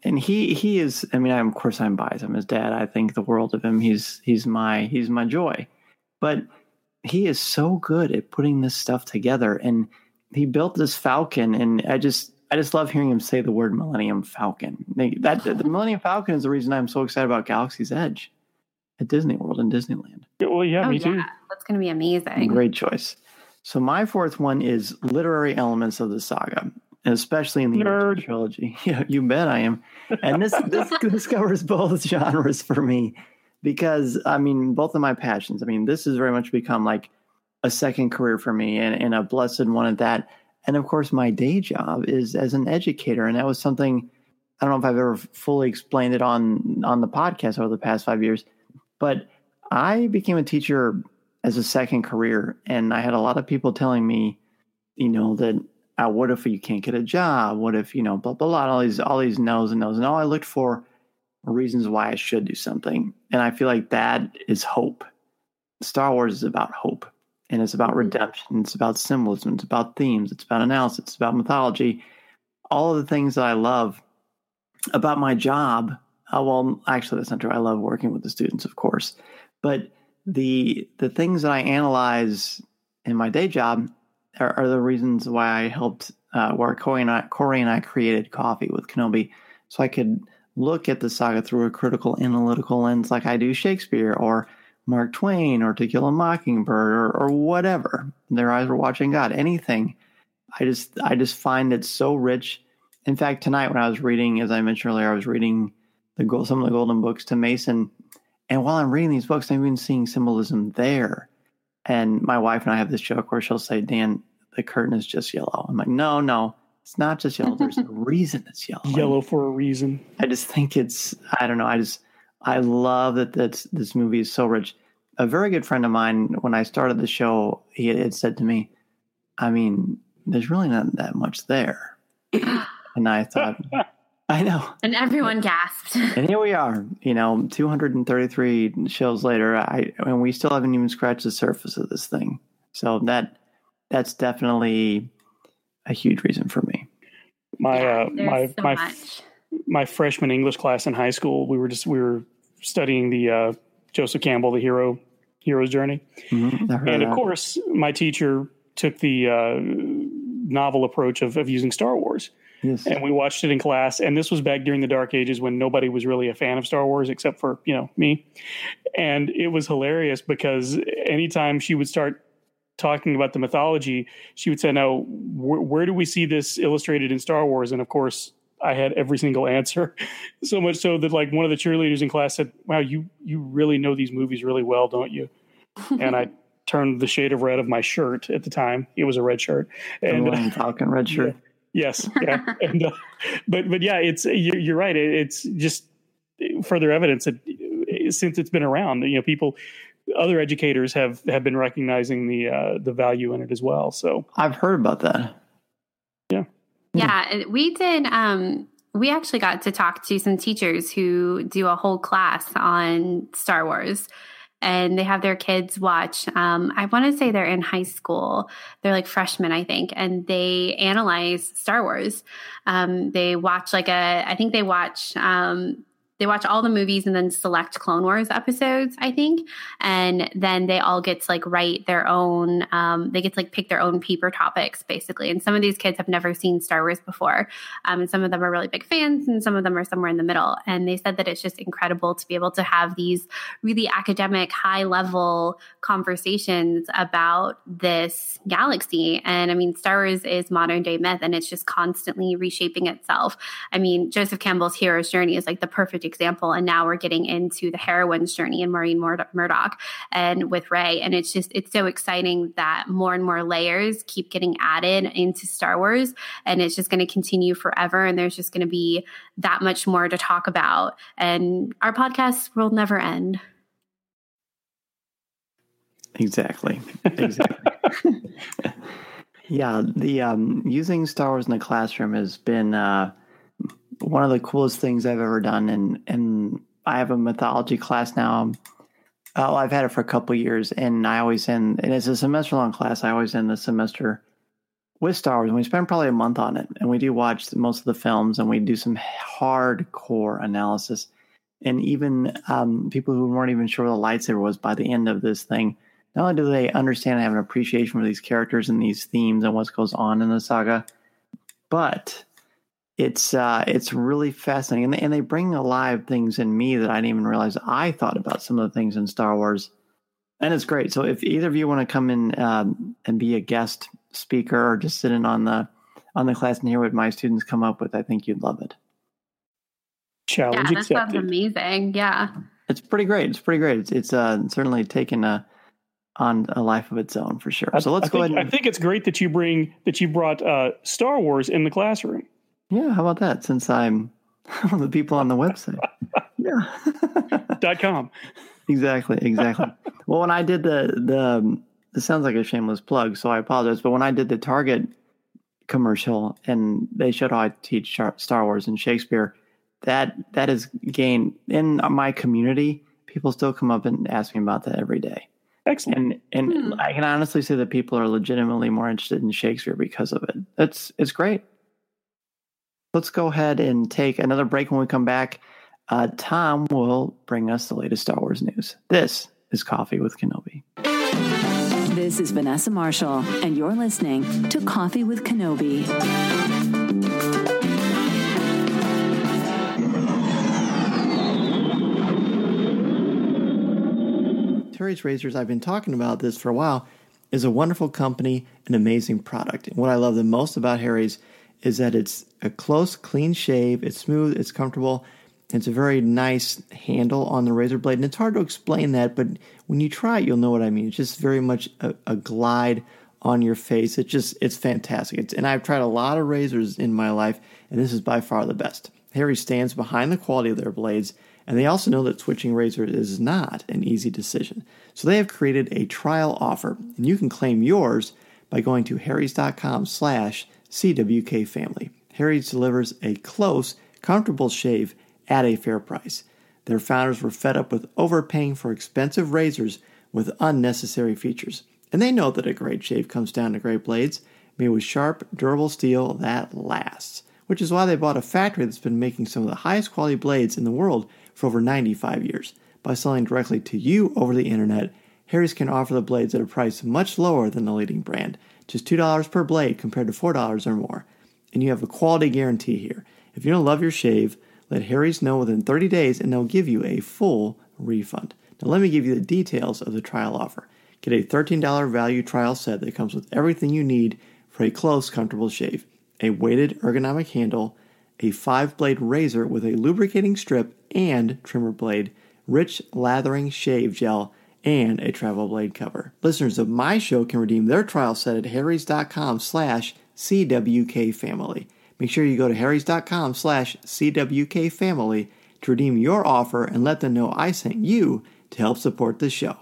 and he he is. I mean, I'm, of course, I'm biased. I'm his dad. I think the world of him. He's he's my he's my joy. But he is so good at putting this stuff together, and he built this Falcon. And I just I just love hearing him say the word Millennium Falcon. That the Millennium Falcon is the reason I'm so excited about Galaxy's Edge at Disney World and Disneyland. Well, yeah, oh, me yeah. too. That's going to be amazing. Great choice. So my fourth one is literary elements of the saga, especially in the Nerd. trilogy. Yeah, you bet I am. And this this this covers both genres for me because, I mean, both of my passions. I mean, this has very much become like a second career for me and, and a blessed one at that. And, of course, my day job is as an educator, and that was something, I don't know if I've ever fully explained it on, on the podcast over the past five years, but I became a teacher as a second career, and I had a lot of people telling me, you know, that uh, what if you can't get a job? What if, you know, blah, blah, blah, all these, all these no's and no's. And all I looked for were reasons why I should do something. And I feel like that is hope. Star Wars is about hope, and it's about redemption. It's about symbolism. It's about themes. It's about analysis. It's about mythology. All of the things that I love about my job. Uh, well, actually, that's not true. I love working with the students, of course. But the the things that I analyze in my day job are, are the reasons why I helped, uh, where Corey and, I, Corey and I created Coffee with Kenobi, so I could look at the saga through a critical analytical lens like I do Shakespeare or Mark Twain or To Kill a Mockingbird or, or whatever. Their eyes were watching God. Anything. I just I just find it so rich. In fact, tonight when I was reading, as I mentioned earlier, I was reading the some of the golden books to Mason. And while I'm reading these books, I'm even seeing symbolism there. And my wife and I have this joke where she'll say, Dan, the curtain is just yellow. I'm like, no, no, it's not just yellow. There's a reason it's yellow. Yellow for a reason. I just think it's, I don't know. I just, I love that that's, this movie is so rich. A very good friend of mine, when I started the show, he had said to me, I mean, there's really not that much there. And I thought, I know. And everyone gasped. And here we are, you know, two hundred thirty-three shows later, I and we still haven't even scratched the surface of this thing. So that that's definitely a huge reason for me. My Yeah, uh, there's my so my much. my freshman English class in high school, we were just we were studying the uh, Joseph Campbell, the hero hero's journey, Mm-hmm. I've heard and of of that. course, my teacher took the uh, novel approach of, of using Star Wars. Yes. And we watched it in class. And this was back during the dark ages when nobody was really a fan of Star Wars except for, you know, me. And it was hilarious because anytime she would start talking about the mythology, she would say, now, wh- where do we see this illustrated in Star Wars? And of course, I had every single answer. So much so that like one of the cheerleaders in class said, wow, you, you really know these movies really well, don't you? And I turned the shade of red of my shirt at the time. It was a red shirt. And The Millennium Falcon red shirt. Yeah. Yes, yeah, and, uh, but but yeah, it's you're, you're right. It, it's just further evidence that since it's been around, you know, people, other educators have, have been recognizing the uh, the value in it as well. So I've heard about that. Yeah, Yeah, and we did. Um, we actually got to talk to some teachers who do a whole class on Star Wars. And they have their kids watch. Um, I want to say they're in high school. They're like freshmen, I think. And they analyze Star Wars. Um, they watch like a, I think they watch, um, they watch all the movies and then select Clone Wars episodes, I think. And then they all get to like write their own, um, they get to like pick their own paper topics basically. And some of these kids have never seen Star Wars before. Um, and some of them are really big fans and some of them are somewhere in the middle. And they said that it's just incredible to be able to have these really academic, high level conversations about this galaxy. And I mean, Star Wars is modern day myth and it's just constantly reshaping itself. I mean, Joseph Campbell's hero's journey is like the perfect example. And now we're getting into the heroine's journey in Maureen Mur- Murdoch and with Rey. And it's just, it's so exciting that more and more layers keep getting added into Star Wars. And it's just going to continue forever. And there's just going to be that much more to talk about. And our podcast will never end. Exactly. Exactly. Yeah. The um, using Star Wars in the classroom has been uh, one of the coolest things I've ever done. And, and I have a mythology class now. Oh, I've had it for a couple of years, and I always end, and it's a semester long class. I always end the semester with Star Wars, and we spend probably a month on it, and we do watch most of the films, and we do some hardcore analysis. And even um, people who weren't even sure what a lightsaber was by the end of this thing, not only do they understand and have an appreciation for these characters and these themes and what goes on in the saga, but it's uh, it's really fascinating. And they, and they bring alive things in me that I didn't even realize I thought about some of the things in Star Wars. And it's great. So if either of you want to come in um, and be a guest speaker or just sit in on the on the class and hear what my students come up with, I think you'd love it. Challenge yeah, accepted. That sounds amazing. Yeah. It's pretty great. It's pretty great. It's, it's uh, certainly taken a, on a life of its own for sure. So let's I go think, ahead. And, I think it's great that you bring that you brought uh, Star Wars in the classroom. Yeah, how about that? Since I'm one of the people on the website. Yeah. Dot com. Exactly, exactly. Well, when I did the, the, um, this sounds like a shameless plug, so I apologize, but when I did the Target commercial and they showed how I teach Star Wars and Shakespeare, that that is gained in my community. People still come up and ask me about that every day. Excellent. And and Hmm. I can honestly say that people are legitimately more interested in Shakespeare because of it. It's it's great. Let's go ahead and take another break. When we come back, uh, Tom will bring us the latest Star Wars news. This is Coffee with Kenobi. This is Vanessa Marshall, and you're listening to Coffee with Kenobi. Harry's Razors, I've been talking about this for a while, is a wonderful company, an amazing product. And what I love the most about Harry's is that it's a close, clean shave, it's smooth, it's comfortable, it's a very nice handle on the razor blade. And it's hard to explain that, but when you try it, you'll know what I mean. It's just very much a, a glide on your face. It's just, it's fantastic. It's, and I've tried a lot of razors in my life, and this is by far the best. Harry stands behind the quality of their blades, and they also know that switching razors is not an easy decision. So they have created a trial offer, and you can claim yours by going to harrys.com slash CWK family. Harry's delivers a close, comfortable shave at a fair price. Their founders were fed up with overpaying for expensive razors with unnecessary features. And they know that a great shave comes down to great blades made with sharp, durable steel that lasts, which is why they bought a factory that's been making some of the highest quality blades in the world for over ninety-five years. By selling directly to you over the internet, Harry's can offer the blades at a price much lower than the leading brand, just two dollars per blade compared to four dollars or more. And you have a quality guarantee here. If you don't love your shave, let Harry's know within thirty days and they'll give you a full refund. Now let me give you the details of the trial offer. Get a thirteen dollars value trial set that comes with everything you need for a close, comfortable shave. A weighted ergonomic handle, a five-blade razor with a lubricating strip and trimmer blade, rich lathering shave gel, and a travel blade cover. Listeners of my show can redeem their trial set at harrys.com slash CWK family. Make sure you go to harrys.com slash CWK family to redeem your offer and let them know I sent you to help support the show.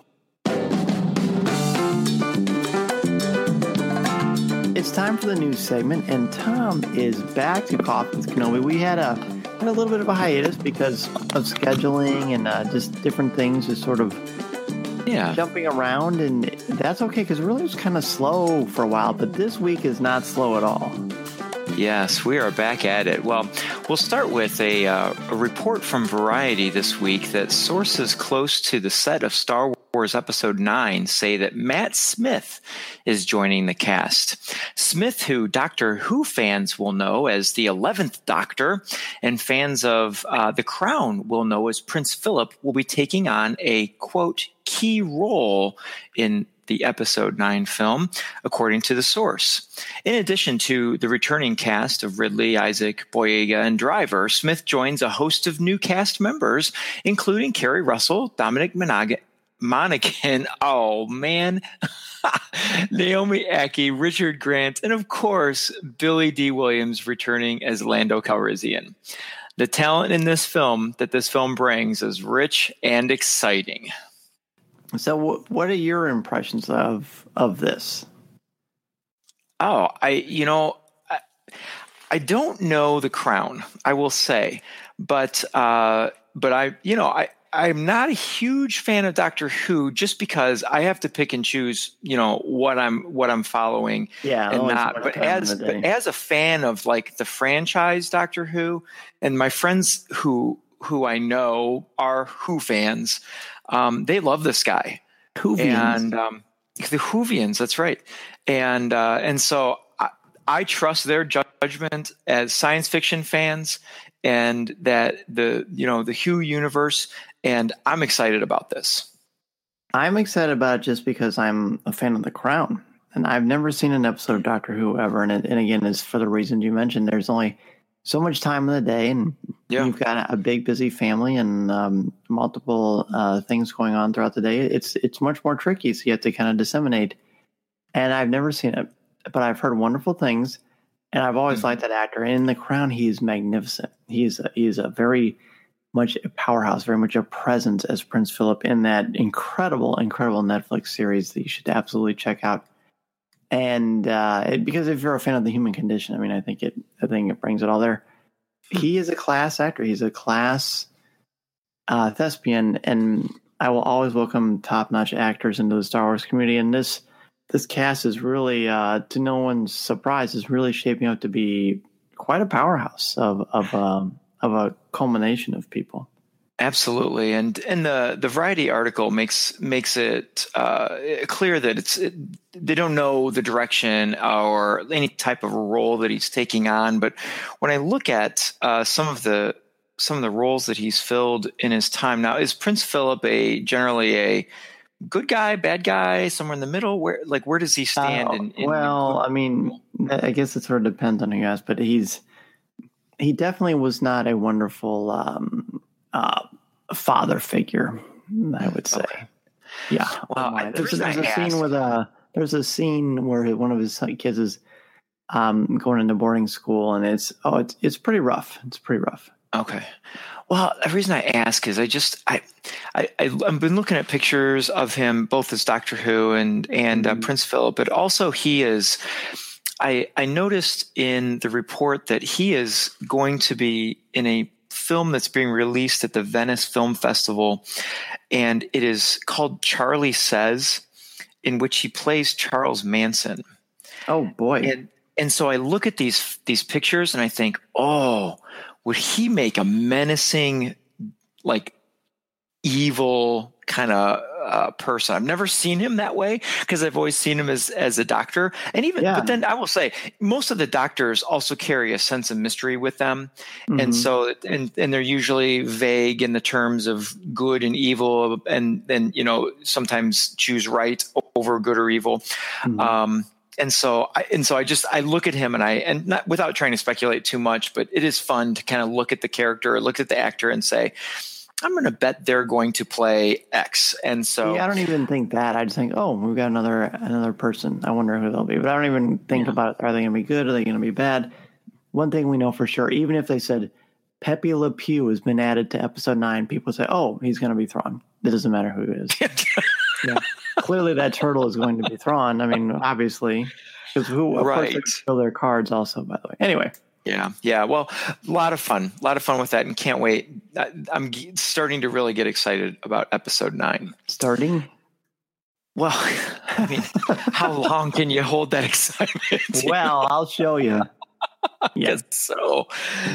It's time for the news segment, and Tom is back to Coffee with Kenobi. We had a had a little bit of a hiatus because of scheduling and uh, just different things, just sort of Yeah. jumping around, and that's okay because really it was kind of slow for a while, but this week is not slow at all. Yes, we are back at it. Well, we'll start with a, uh, a report from Variety this week that sources close to the set of Star Wars Episode nine say that Matt Smith is joining the cast. Smith, who Doctor Who fans will know as the eleventh Doctor, and fans of uh, The Crown will know as Prince Philip, will be taking on a, quote, key role in the Episode nine film, according to the source. In addition to the returning cast of Ridley, Isaac, Boyega, and Driver, Smith joins a host of new cast members, including Kerry Russell, Dominic Monaghan, Monaghan, oh man, Naomi Ackie, Richard Grant, and of course, Billy D. Williams returning as Lando Calrissian. The talent in this film that this film brings is rich and exciting. So w- what are your impressions of of this? Oh, I, you know, I, I don't know The Crown, I will say, but, uh, but I, you know, I, I'm not a huge fan of Doctor Who just because I have to pick and choose, you know, what I'm what I'm following. Yeah, and only so not. much But time in as the day. but as a fan of like the franchise Doctor Who, and my friends who who I know are Who fans, um, they love this guy. Whovians. And um, the Whovians, that's right. And uh, and so I, I trust their judgment as science fiction fans, and that the you know the Who universe. And I'm excited about this. I'm excited about it just because I'm a fan of The Crown, and I've never seen an episode of Doctor Who ever. And, it, and again, it's for the reasons you mentioned. There's only so much time in the day, and Yeah. you've got a big, busy family and um, multiple uh, things going on throughout the day. It's it's much more tricky, so you have to kind of disseminate. And I've never seen it, but I've heard wonderful things, and I've always Mm-hmm. liked that actor. In The Crown, he's magnificent. He's a, he's a very much a powerhouse, very much a presence as Prince Philip in that incredible, incredible Netflix series that you should absolutely check out. And uh, it, because if you're a fan of The Human Condition, I mean, I think it, I think it brings it all there. He is a class actor. He's a class uh, thespian, and I will always welcome top-notch actors into the Star Wars community. And this this cast is really, uh, to no one's surprise, is really shaping up to be quite a powerhouse of of um, of a culmination of people. Absolutely, and and the the Variety article makes makes it uh, clear that it's it, they don't know the direction or any type of a role that he's taking on. But when I look at uh, some of the some of the roles that he's filled in his time now, is Prince Philip a generally a good guy, bad guy, somewhere in the middle? Where like where does he stand? Uh, in, in well, I mean, I guess it sort of depends on who you ask, but he's he definitely was not a wonderful um, uh, father figure, I would say. Okay. Yeah. Well, I- the there's, reason there's I a scene asked- with a there's a scene where one of his kids is um, going into boarding school, and it's oh, it's it's pretty rough. It's pretty rough. Okay. Well, the reason I ask is I just I, I I've been looking at pictures of him both as Doctor Who and and uh, Prince Philip, but also he is. I I noticed in the report that he is going to be in a film that's being released at the Venice Film Festival, and it is called Charlie Says, in which he plays Charles Manson. Oh boy. And and so I look at these these pictures and I think, oh, would he make a menacing, like evil kind of uh, person? I've never seen him that way because I've always seen him as as a doctor. And even, Yeah. but then I will say, most of the doctors also carry a sense of mystery with them, Mhm. and so and and they're usually vague in the terms of good and evil, and then you know sometimes choose right over good or evil. Mhm. Um, And so, I, and so I just I look at him and I and not without trying to speculate too much, but it is fun to kind of look at the character, look at the actor, and say, I'm going to bet they're going to play X. And so, See, I don't even think that. I just think, oh, we've got another another person. I wonder who they'll be. But I don't even think Yeah. about, are they going to be good? Are they going to be bad? One thing we know for sure, even if they said Pepe Le Pew has been added to episode nine, people say, oh, he's going to be Thrawn. It doesn't matter who it is. Yeah. Clearly that turtle is going to be Thrawn. I mean, obviously. Because who, of Right. course, they show their cards also, by the way. Anyway. yeah, yeah. Well, a lot of fun, a lot of fun with that, and can't wait. I- I'm g- starting to really get excited about episode nine. Starting? Well, I mean, how long can you hold that excitement? Well, I'll show you. Yeah. Yes. So,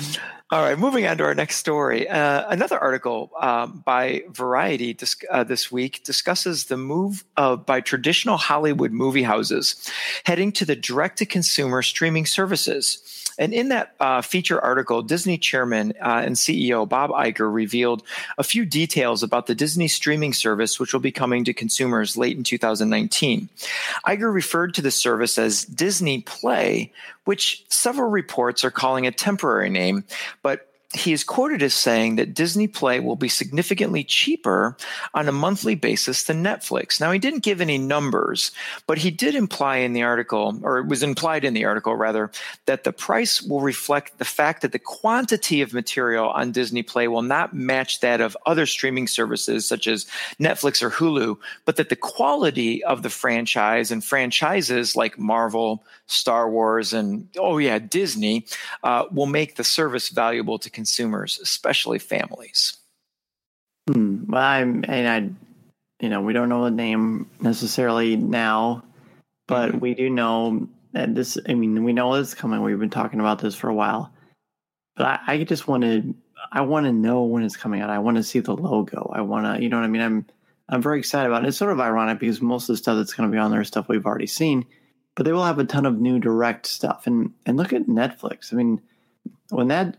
all right, moving on to our next story. Uh, another article um, by Variety dis- uh, this week discusses the move uh, by traditional Hollywood movie houses heading to the direct-to-consumer streaming services. And in that uh, feature article, Disney chairman uh, and C E O Bob Iger revealed a few details about the Disney streaming service, which will be coming to consumers late in two thousand nineteen. Iger referred to the service as Disney Play, which several reports are calling a temporary name, but he is quoted as saying that Disney Play will be significantly cheaper on a monthly basis than Netflix. Now, he didn't give any numbers, but he did imply in the article, or it was implied in the article rather, that the price will reflect the fact that the quantity of material on Disney Play will not match that of other streaming services such as Netflix or Hulu, but that the quality of the franchise and franchises like Marvel, Star Wars, and, oh yeah, Disney, uh, will make the service valuable to consumers, especially families. Hmm. Well, I'm, and I, you know, we don't know the name necessarily now, but mm-hmm. we do know that this. I mean, we know it's coming. We've been talking about this for a while, but I, I just want to. I want to know when it's coming out. I want to see the logo. I want to, you know what I mean? I'm, I'm very excited about it. It's sort of ironic because most of the stuff that's going to be on there is stuff we've already seen, but they will have a ton of new direct stuff. And, and look at Netflix. I mean, when that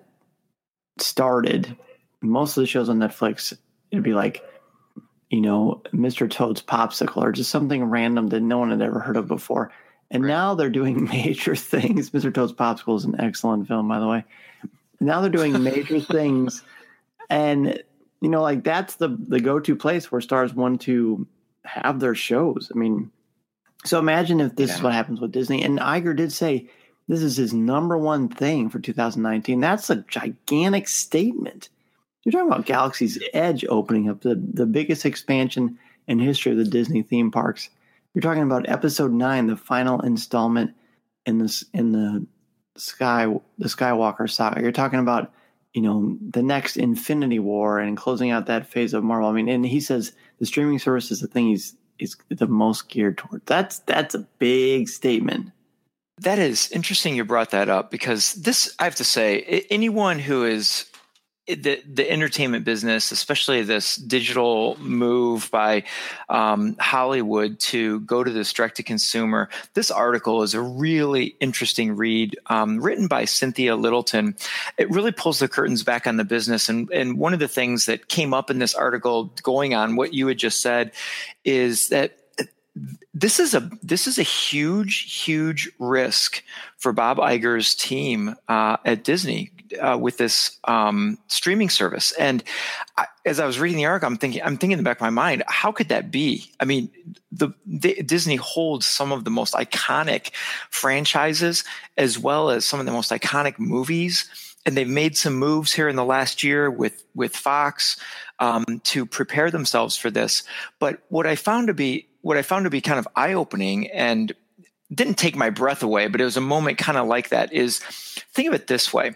started, most of the shows on Netflix, it'd be like, you know, Mister Toad's Popsicle or just something random that no one had ever heard of before. And right. now they're doing major things. Mister Toad's Popsicle is an excellent film, by the way. Now they're doing major things. And, you know, like that's the, the go-to place where stars want to have their shows. I mean, so imagine if this yeah. is what happens with Disney. And Iger did say this is his number one thing for two thousand nineteen. That's a gigantic statement. You're talking about Galaxy's Edge opening up, the, the biggest expansion in history of the Disney theme parks. You're talking about Episode nine, the final installment in this in the Sky the Skywalker saga. You're talking about, you know, the next Infinity War and closing out that phase of Marvel. I mean, and he says the streaming service is the thing he's is the most geared toward. That's that's a big statement. That is interesting you brought that up because this, I have to say, anyone who is the the entertainment business, especially this digital move by um, Hollywood to go to this direct to consumer, this article is a really interesting read, um, written by Cynthia Littleton. It really pulls the curtains back on the business. And, and one of the things that came up in this article going on what you had just said is that This is a this is a huge, huge risk for Bob Iger's team uh, at Disney uh, with this um, streaming service. And I, as I was reading the article, I'm thinking, I'm thinking in the back of my mind, how could that be? I mean, the, the Disney holds some of the most iconic franchises as well as some of the most iconic movies. And they've made some moves here in the last year with with Fox um, to prepare themselves for this. But what I found to be what I found to be kind of eye-opening and didn't take my breath away, but it was a moment kind of like that is think of it this way.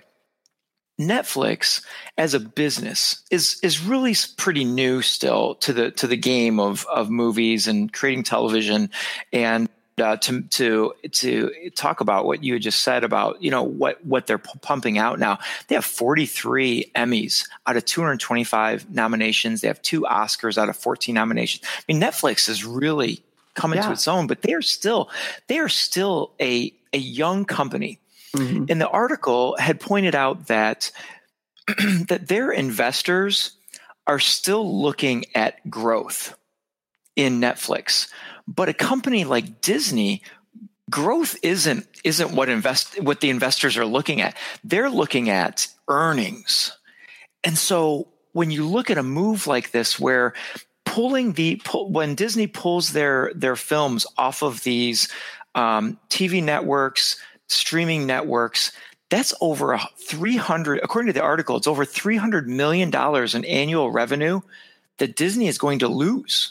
Netflix as a business is is really pretty new still to the to the game of of movies and creating television. And Uh, to to to talk about what you had just said about, you know, what what they're p- pumping out now. They have forty-three Emmys out of two hundred twenty-five nominations. They have two Oscars out of fourteen nominations. I mean, Netflix is really coming yeah. to its own, but they are still they are still a a young company. Mm-hmm. And the article had pointed out that that their investors are still looking at growth in Netflix. But a company like Disney, growth isn't isn't what invest what the investors are looking at. They're looking at earnings. And so when you look at a move like this, where pulling the pull, when Disney pulls their their films off of these um, T V networks, streaming networks, that's over a three hundred. According to the article, it's over three hundred million dollars in annual revenue that Disney is going to lose.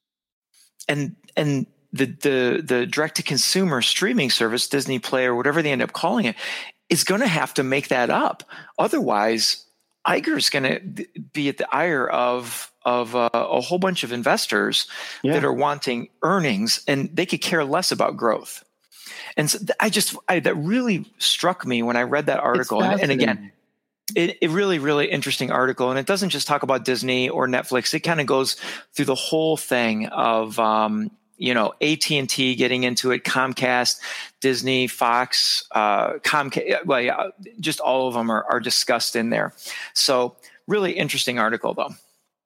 And and the the the direct to consumer streaming service, Disney Play or whatever they end up calling it, is going to have to make that up. Otherwise, Iger's going to be at the ire of of uh, a whole bunch of investors yeah. that are wanting earnings, and they could care less about growth. And so I just I, that really struck me when I read that article. And, and again. It, it really, really interesting article. And it doesn't just talk about Disney or Netflix. It kind of goes through the whole thing of, um, you know, A T and T getting into it, Comcast, Disney, Fox, uh, Comcast, well, yeah, just all of them are, are discussed in there. So really interesting article, though.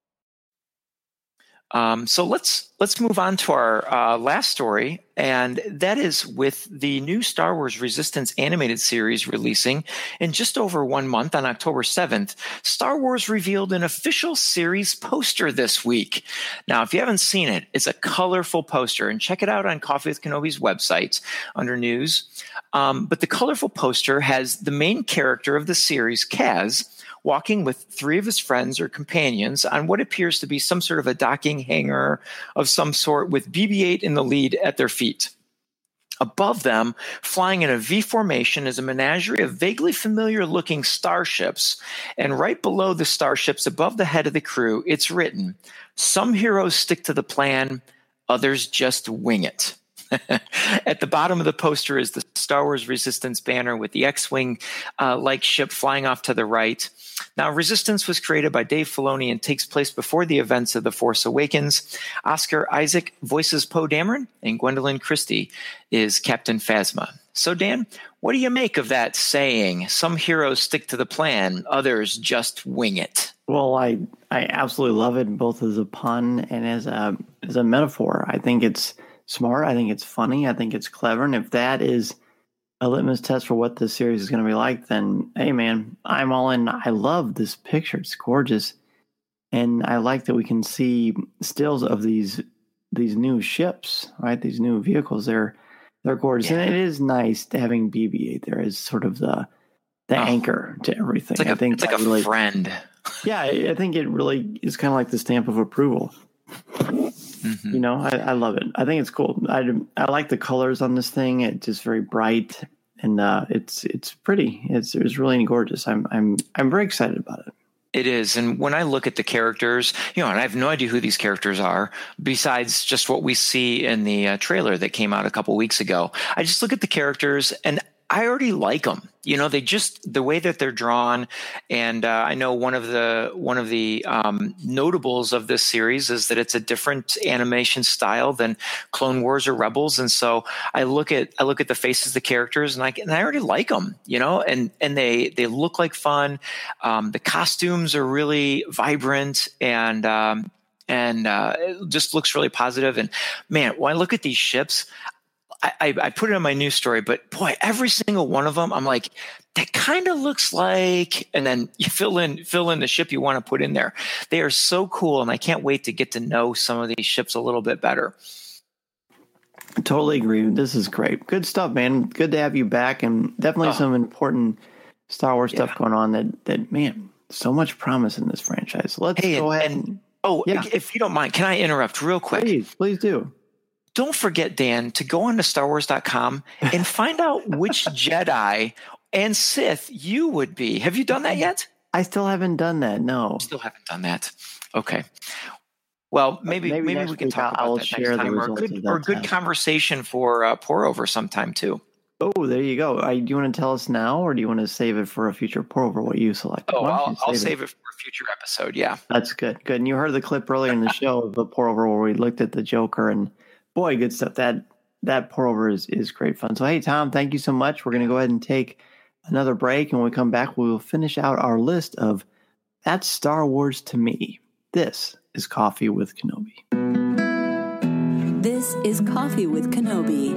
Um, so let's let's move on to our uh, last story, and that is with the new Star Wars Resistance animated series releasing in just over one month on October seventh. Star Wars revealed an official series poster this week. Now, if you haven't seen it, it's a colorful poster, and check it out on Coffee with Kenobi's website under news. Um, but the colorful poster has the main character of the series, Kaz, walking with three of his friends or companions on what appears to be some sort of a docking hangar of some sort with B B eight in the lead at their feet. Above them, flying in a V formation, is a menagerie of vaguely familiar-looking starships. And right below the starships, above the head of the crew, it's written, "Some heroes stick to the plan, others just wing it." At the bottom of the poster is the Star Wars Resistance banner with the X-Wing uh, like ship flying off to the right. Now, Resistance was created by Dave Filoni and takes place before the events of The Force Awakens. Oscar Isaac voices Poe Dameron, and Gwendolyn Christie is Captain Phasma. So, Dan, what do you make of that saying, "Some heroes stick to the plan, others just wing it"? Well, I I absolutely love it, both as a pun and as a as a metaphor. I think it's smart. I think it's funny. I think it's clever. And if that is a litmus test for what this series is going to be like, then, hey, man, I'm all in. I love this picture. It's gorgeous. And I like that we can see stills of these these new ships, right? These new vehicles. They're they're gorgeous. Yeah. And it is nice to having B B eight there as sort of the the oh, anchor to everything. It's like I a, think it's like a really, friend. Yeah, I think it really is kind of like the stamp of approval. Mm-hmm. You know, I, I love it. I think it's cool. I, I like the colors on this thing. It's just very bright, and uh, it's it's pretty. It's it's really gorgeous. I'm I'm I'm very excited about it. It is. And when I look at the characters, you know, and I have no idea who these characters are besides just what we see in the uh, trailer that came out a couple weeks ago. I just look at the characters and I already like them. You know, they just, the way that they're drawn. And uh, I know one of the, one of the um, notables of this series is that it's a different animation style than Clone Wars or Rebels. And so I look at, I look at the faces of the characters and I, and I already like them, you know, and, and they, they look like fun. Um, the costumes are really vibrant and, um, and uh, it just looks really positive. And man, when I look at these ships, I, I put it in my news story, but boy, every single one of them, I'm like, that kind of looks like, and then you fill in, fill in the ship you want to put in there. They are so cool. And I can't wait to get to know some of these ships a little bit better. Totally agree. This is great. Good stuff, man. Good to have you back, and definitely oh. some important Star Wars yeah. stuff going on that, that, man, so much promise in this franchise. Let's hey, go and, ahead. And, and, oh, yeah. if you don't mind, can I interrupt real quick? Please, please do. Don't forget, Dan, to go on to Star Wars dot com and find out which Jedi and Sith you would be. Have you done that yet? I still haven't done that, no. Still haven't done that. Okay. Well, maybe maybe, maybe we can talk about I'll that share next time, the or good, of or good conversation for uh, pour over sometime too. Oh, there you go. I, do you want to tell us now, or do you want to save it for a future pour over what you select? Oh, I'll, save, I'll it? save it for a future episode, yeah. That's good. Good. And you heard the clip earlier in the show of the pour over where we looked at the Joker, and boy, good stuff. That that pour over is, is great fun. So, hey, Tom, thank you so much. We're going to go ahead and take another break. And when we come back, we will finish out our list of That's Star Wars to Me. This is Coffee with Kenobi. This is Coffee with Kenobi.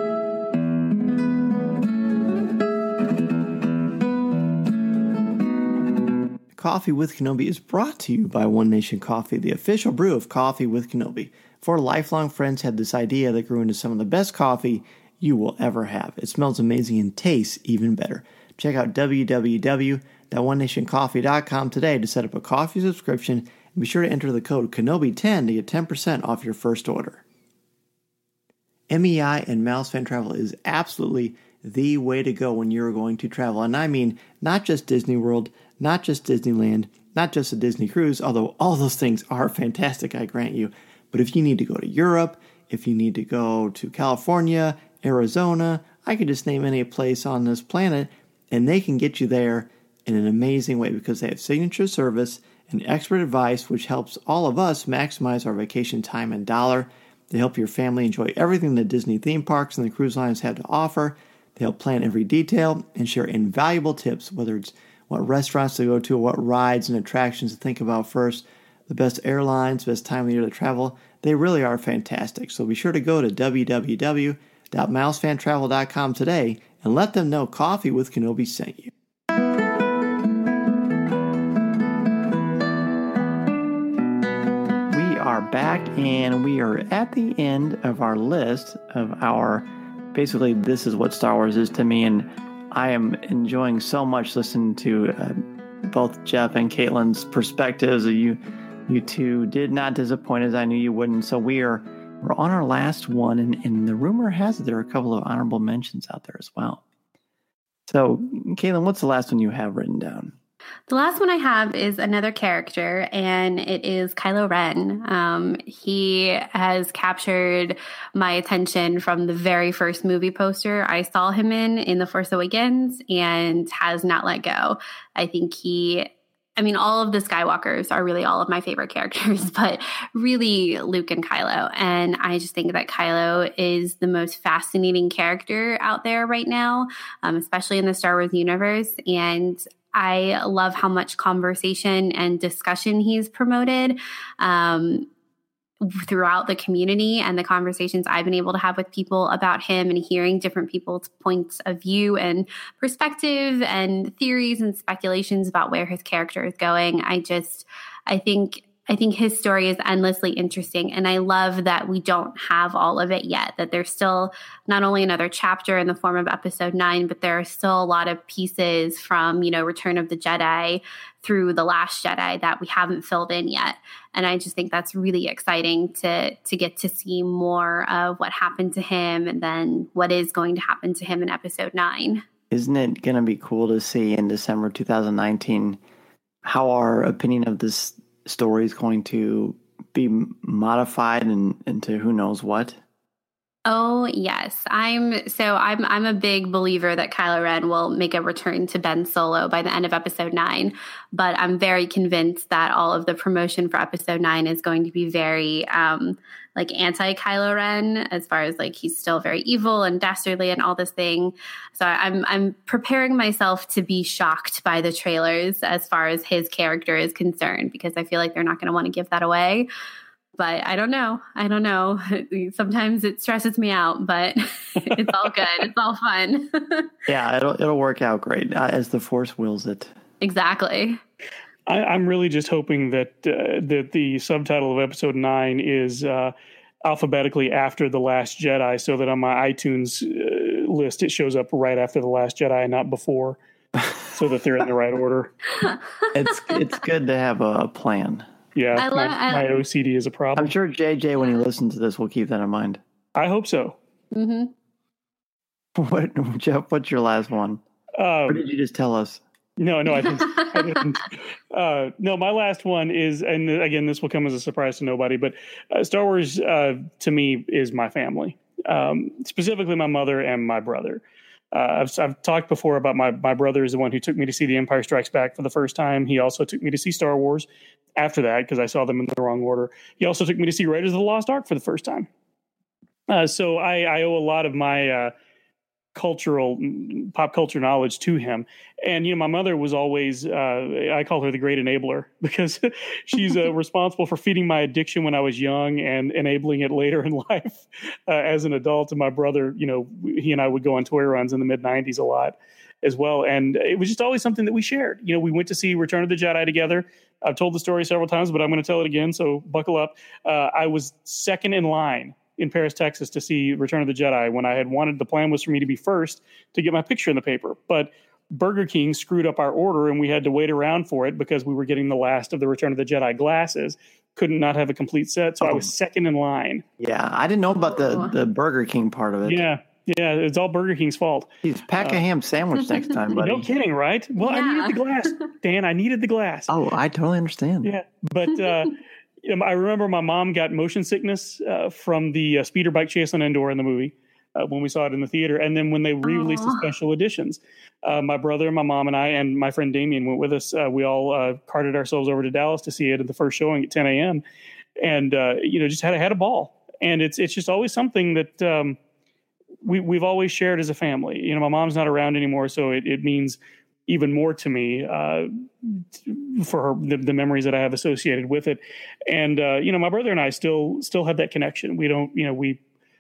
Coffee with Kenobi is brought to you by One Nation Coffee, the official brew of Coffee with Kenobi. Four lifelong friends had this idea that grew into some of the best coffee you will ever have. It smells amazing and tastes even better. Check out w w w dot one nation coffee dot com today to set up a coffee subscription, and be sure to enter the code Kenobi ten to get ten percent off your first order. M E I and Mouse Fan Travel is absolutely the way to go when you're going to travel. And I mean, not just Disney World, not just Disneyland, not just a Disney cruise, although all those things are fantastic, I grant you. But if you need to go to Europe, if you need to go to California, Arizona, I could just name any place on this planet, and they can get you there in an amazing way because they have signature service and expert advice, which helps all of us maximize our vacation time and dollar. They help your family enjoy everything the Disney theme parks and the cruise lines have to offer. They help plan every detail and share invaluable tips, whether it's what restaurants to go to, what rides and attractions to think about first, the best airlines, best time of year to travel. They really are fantastic. So be sure to go to w w w dot mouse fan travel dot com today and let them know Coffee with Kenobi sent you. We are back, and we are at the end of our list of our, basically, this is what Star Wars is to me, and I am enjoying so much listening to uh, both Jeff and Caitlin's perspectives. You, you two did not disappoint, as I knew you wouldn't. So we are we're on our last one, and, and the rumor has it there are a couple of honorable mentions out there as well. So, Caitlin, what's the last one you have written down? The last one I have is another character, and it is Kylo Ren. Um, he has captured my attention from the very first movie poster I saw him in, in The Force Awakens, and has not let go. I think he... I mean, all of the Skywalkers are really all of my favorite characters, but really Luke and Kylo. And I just think that Kylo is the most fascinating character out there right now, um, especially in the Star Wars universe. And I love how much conversation and discussion he's promoted um, throughout the community, and the conversations I've been able to have with people about him, and hearing different people's points of view and perspective and theories and speculations about where his character is going. I just, I think, I think his story is endlessly interesting. And I love that we don't have all of it yet, that there's still not only another chapter in the form of episode nine, but there are still a lot of pieces from, you know, Return of the Jedi through The Last Jedi that we haven't filled in yet. And I just think that's really exciting to, to get to see more of what happened to him, and then what is going to happen to him in episode nine. Isn't it going to be cool to see in December twenty nineteen how our opinion of this story is going to be modified and into who knows what? Oh, yes. I'm so I'm I'm a big believer that Kylo Ren will make a return to Ben Solo by the end of episode nine, but I'm very convinced that all of the promotion for episode nine is going to be very um, like anti-Kylo Ren, as far as like he's still very evil and dastardly and all this thing. So I'm I'm preparing myself to be shocked by the trailers as far as his character is concerned, because I feel like they're not going to want to give that away. But I don't know. I don't know. Sometimes it stresses me out, but it's all good. It's all fun. Yeah, it'll it'll work out great uh, as the Force wills it. Exactly. I, I'm really just hoping that uh, that the subtitle of episode nine is uh, alphabetically after The Last Jedi, so that on my iTunes uh, list it shows up right after The Last Jedi and not before, so that they're in the right order. It's it's good to have a plan. Yeah, I love, my, I, my O C D is a problem. I'm sure J J, when he listens to this, will keep that in mind. I hope so. Mm-hmm. What, Jeff? What's your last one? Um, or did you just tell us? No, no, I didn't. I didn't. Uh, no, my last one is, and again, this will come as a surprise to nobody, but uh, Star Wars uh, to me is my family, um, specifically my mother and my brother. Uh, I've, I've talked before about my my brother is the one who took me to see The Empire Strikes Back for the first time. He also took me to see Star Wars after that, because I saw them in the wrong order. He also took me to see Raiders of the Lost Ark for the first time. Uh, so I, I owe a lot of my uh, cultural, pop culture knowledge to him. And, you know, my mother was always, uh, I call her the great enabler, because she's uh, responsible for feeding my addiction when I was young and enabling it later in life uh, as an adult. And my brother, you know, he and I would go on toy runs in the mid nineties a lot as well. And it was just always something that we shared. You know, we went to see Return of the Jedi together. I've told the story several times, but I'm going to tell it again, so buckle up. Uh, I was second in line in Paris, Texas, to see Return of the Jedi, when I had wanted, the plan was for me to be first to get my picture in the paper. But Burger King screwed up our order, and we had to wait around for it because we were getting the last of the Return of the Jedi glasses. Couldn't not have a complete set, so oh. I was second in line. Yeah, I didn't know about the, the Burger King part of it. Yeah, yeah, it's all Burger King's fault. Please pack uh, a ham sandwich next time, buddy. No kidding, right? Well, yeah. I needed the glass, Dan. I needed the glass. Oh, I totally understand. Yeah, but uh, I remember my mom got motion sickness uh, from the uh, speeder bike chase on Endor in the movie uh, when we saw it in the theater, and then when they re-released Aww. the special editions, uh, my brother and my mom and I and my friend Damien went with us. Uh, we all uh, carted ourselves over to Dallas to see it at the first showing at ten a.m. and uh, you know, just had a, had a ball. And it's it's just always something that um, we we've always shared as a family. You know, my mom's not around anymore, so it, it means even more to me uh, for her, the, the memories that I have associated with it. And, uh, you know, my brother and I still, still have that connection. We don't, you know, we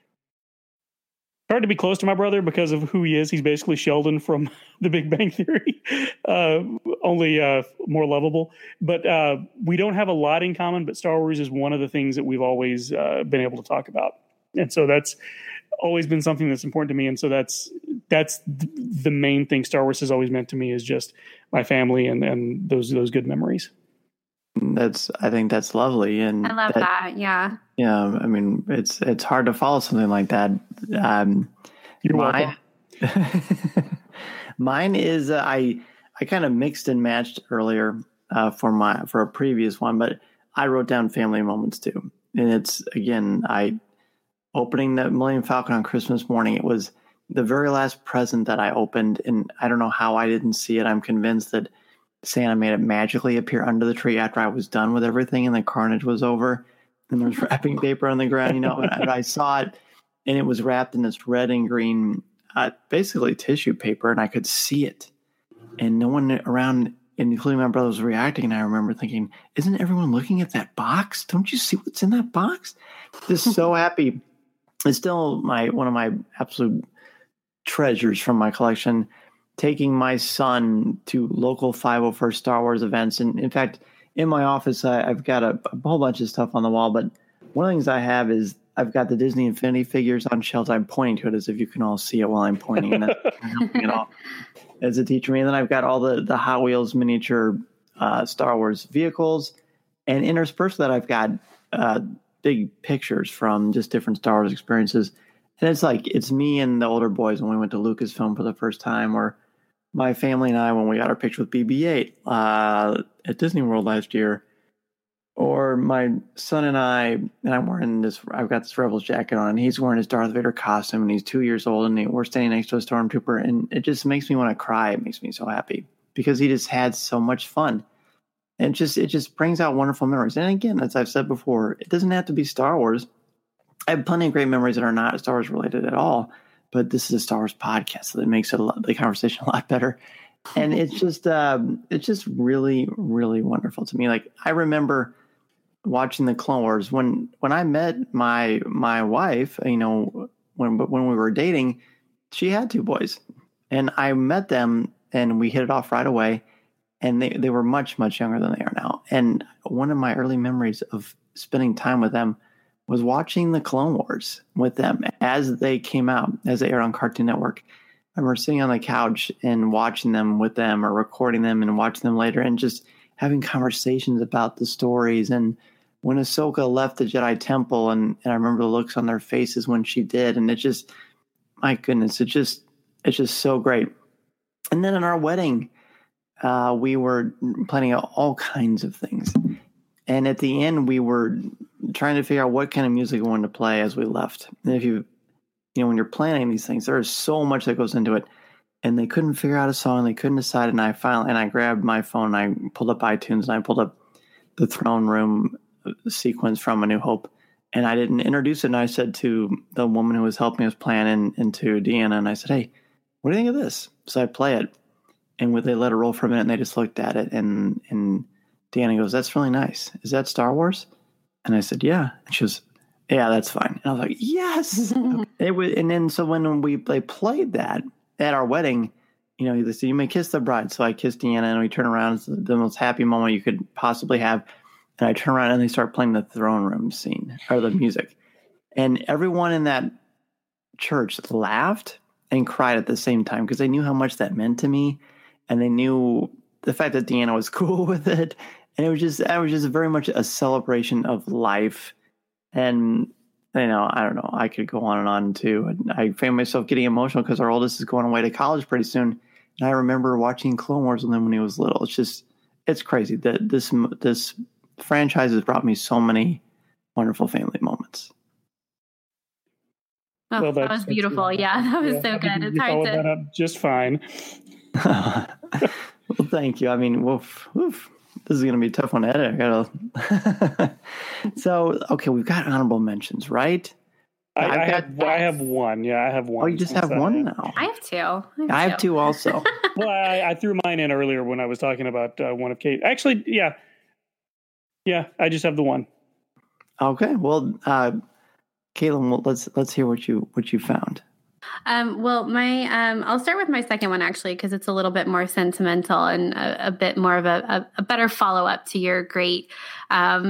hard to be close to my brother because of who he is. He's basically Sheldon from The Big Bang Theory, uh, only uh, more lovable. But uh, we don't have a lot in common, but Star Wars is one of the things that we've always uh, been able to talk about. And so that's always been something that's important to me. And so that's, that's the main thing Star Wars has always meant to me, is just my family and, and those, those good memories. That's, I think that's lovely. And I love that, that. Yeah. Yeah. I mean, it's, it's hard to follow something like that. Um, You're mine, welcome. Mine is, uh, I, I kind of mixed and matched earlier, uh, for my, for a previous one, but I wrote down family moments too. And it's, again, I, opening the Millennium Falcon on Christmas morning, it was the very last present that I opened. And I don't know how I didn't see it. I'm convinced that Santa made it magically appear under the tree after I was done with everything and the carnage was over. And there was wrapping paper on the ground, you know, and I saw it and it was wrapped in this red and green, uh, basically tissue paper, and I could see it. And no one around, including my brother, was reacting. And I remember thinking, isn't everyone looking at that box? Don't you see what's in that box? Just so happy. It's still my one of my absolute treasures from my collection. Taking my son to local five oh first Star Wars events. And in fact, in my office, I, I've got a, a whole bunch of stuff on the wall. But one of the things I have is I've got the Disney Infinity figures on shelves. I'm pointing to it as if you can all see it while I'm pointing. And that's helping it all as a teacher. And then I've got all the, the Hot Wheels miniature uh, Star Wars vehicles. And interspersed with that, I've got uh, big pictures from just different Star Wars experiences. And it's like, it's me and the older boys when we went to Lucasfilm for the first time, or my family and I when we got our picture with B B eight uh, at Disney World last year, or my son and I, and I'm wearing this, I've got this Rebels jacket on, and he's wearing his Darth Vader costume, and he's two years old, and he, we're standing next to a stormtrooper, and it just makes me want to cry. It makes me so happy because he just had so much fun. And it just, it just brings out wonderful memories. And again, as I've said before, it doesn't have to be Star Wars. I have plenty of great memories that are not Star Wars related at all. But this is a Star Wars podcast, so that makes it a lot, the conversation a lot better. And it's just, um, it's just really, really wonderful to me. Like, I remember watching the Clone Wars when, when I met my, my wife, you know, when, when we were dating, she had two boys, and I met them and we hit it off right away. And they, they were much, much younger than they are now. And one of my early memories of spending time with them was watching the Clone Wars with them as they came out, as they aired on Cartoon Network. I remember sitting on the couch and watching them with them, or recording them and watching them later, and just having conversations about the stories. And when Ahsoka left the Jedi Temple, and, and I remember the looks on their faces when she did, and it just, my goodness, it just, it's just so great. And then in our wedding, uh, we were planning all kinds of things. And at the end, we were trying to figure out what kind of music we wanted to play as we left. And if you, you know, when you're planning these things, there is so much that goes into it. And they couldn't figure out a song. They couldn't decide. And I finally, and I grabbed my phone, and I pulled up iTunes, and I pulled up the Throne Room sequence from A New Hope. And I didn't introduce it. And I said to the woman who was helping us plan, and, and to Deanna, and I said, hey, what do you think of this? So I play it. And they let it roll for a minute, and they just looked at it. And, and Deanna goes, that's really nice. Is that Star Wars? And I said, yeah. And she goes, yeah, that's fine. And I was like, yes. It was, and then so when we they played that at our wedding, you know, they said, you may kiss the bride. So I kissed Deanna, and we turn around. It's the most happy moment you could possibly have. And I turn around, and they start playing the Throne Room scene, or the music. And everyone in that church laughed and cried at the same time, because they knew how much that meant to me. And they knew the fact that Deanna was cool with it. And it was just, it was just very much a celebration of life. And, you know, I don't know, I could go on and on too. And I found myself getting emotional because our oldest is going away to college pretty soon. And I remember watching Clone Wars with him when he was little. It's just, it's crazy that this, this franchise has brought me so many wonderful family moments. Oh, well, that was beautiful. Yeah, that was yeah, so good. It's hard to that up just fine. Well, thank you. I mean, woof, woof. This is going to be a tough one to edit. I gotta. So, okay, we've got honorable mentions, right? I, I have. I have one. Yeah, I have one. Oh, you just have one now. I have two. I have, I have two. two also. Well, I, I threw mine in earlier when I was talking about uh, one of Kate. Actually, yeah, yeah. I just have the one. Okay. Well, uh, Caitlin, well, let's let's hear what you what you found. Um, well, my um, I'll start with my second one, actually, because it's a little bit more sentimental and a, a bit more of a, a, a better follow-up to your great um,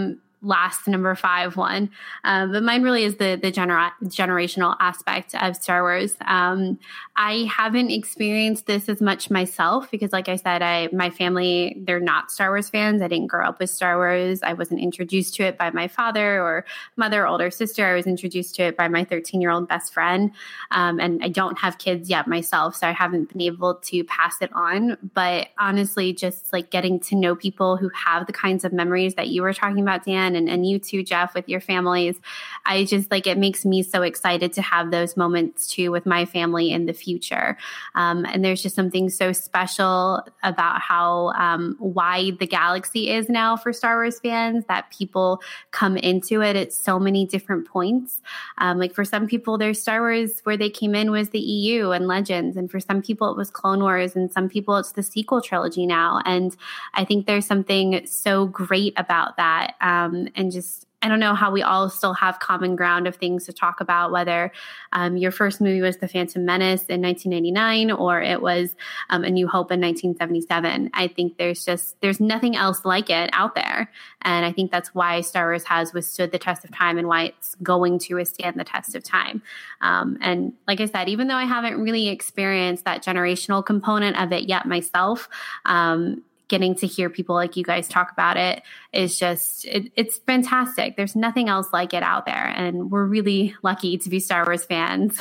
last number five one. Um, but mine really is the the genera- generational aspect of Star Wars. Um, I haven't experienced this as much myself because, like I said, I my family, they're not Star Wars fans. I didn't grow up with Star Wars. I wasn't introduced to it by my father or mother, older sister. I was introduced to it by my thirteen-year-old best friend. Um, and I don't have kids yet myself, so I haven't been able to pass it on. But honestly, just like getting to know people who have the kinds of memories that you were talking about, Dan, and, and you too, Jeff, with your families. I just like, it makes me so excited to have those moments too with my family in the future. Um, and there's just something so special about how um, wide the galaxy is now for Star Wars fans, that people come into it at so many different points. Um, like for some people, their Star Wars where they came in was the E U and Legends. And for some people, it was Clone Wars. And some people, it's the sequel trilogy now. And I think there's something so great about that. Um, and just, I don't know how we all still have common ground of things to talk about, whether um, your first movie was The Phantom Menace in nineteen ninety-nine or it was um, A New Hope in nineteen seventy-seven. I think there's just, there's nothing else like it out there. And I think that's why Star Wars has withstood the test of time and why it's going to withstand the test of time. Um, and like I said, even though I haven't really experienced that generational component of it yet myself, um, getting to hear people like you guys talk about it is just, it, it's fantastic. There's nothing else like it out there. And we're really lucky to be Star Wars fans.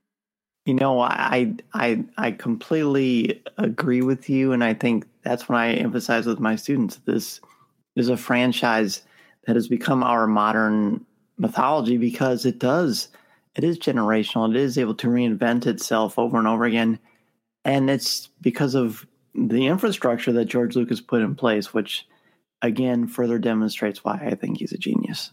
You know, I, I, I completely agree with you. And I think that's when I emphasize with my students, this is a franchise that has become our modern mythology because it does, it is generational. It is able to reinvent itself over and over again. And it's because of the infrastructure that George Lucas put in place, which again further demonstrates why I think he's a genius.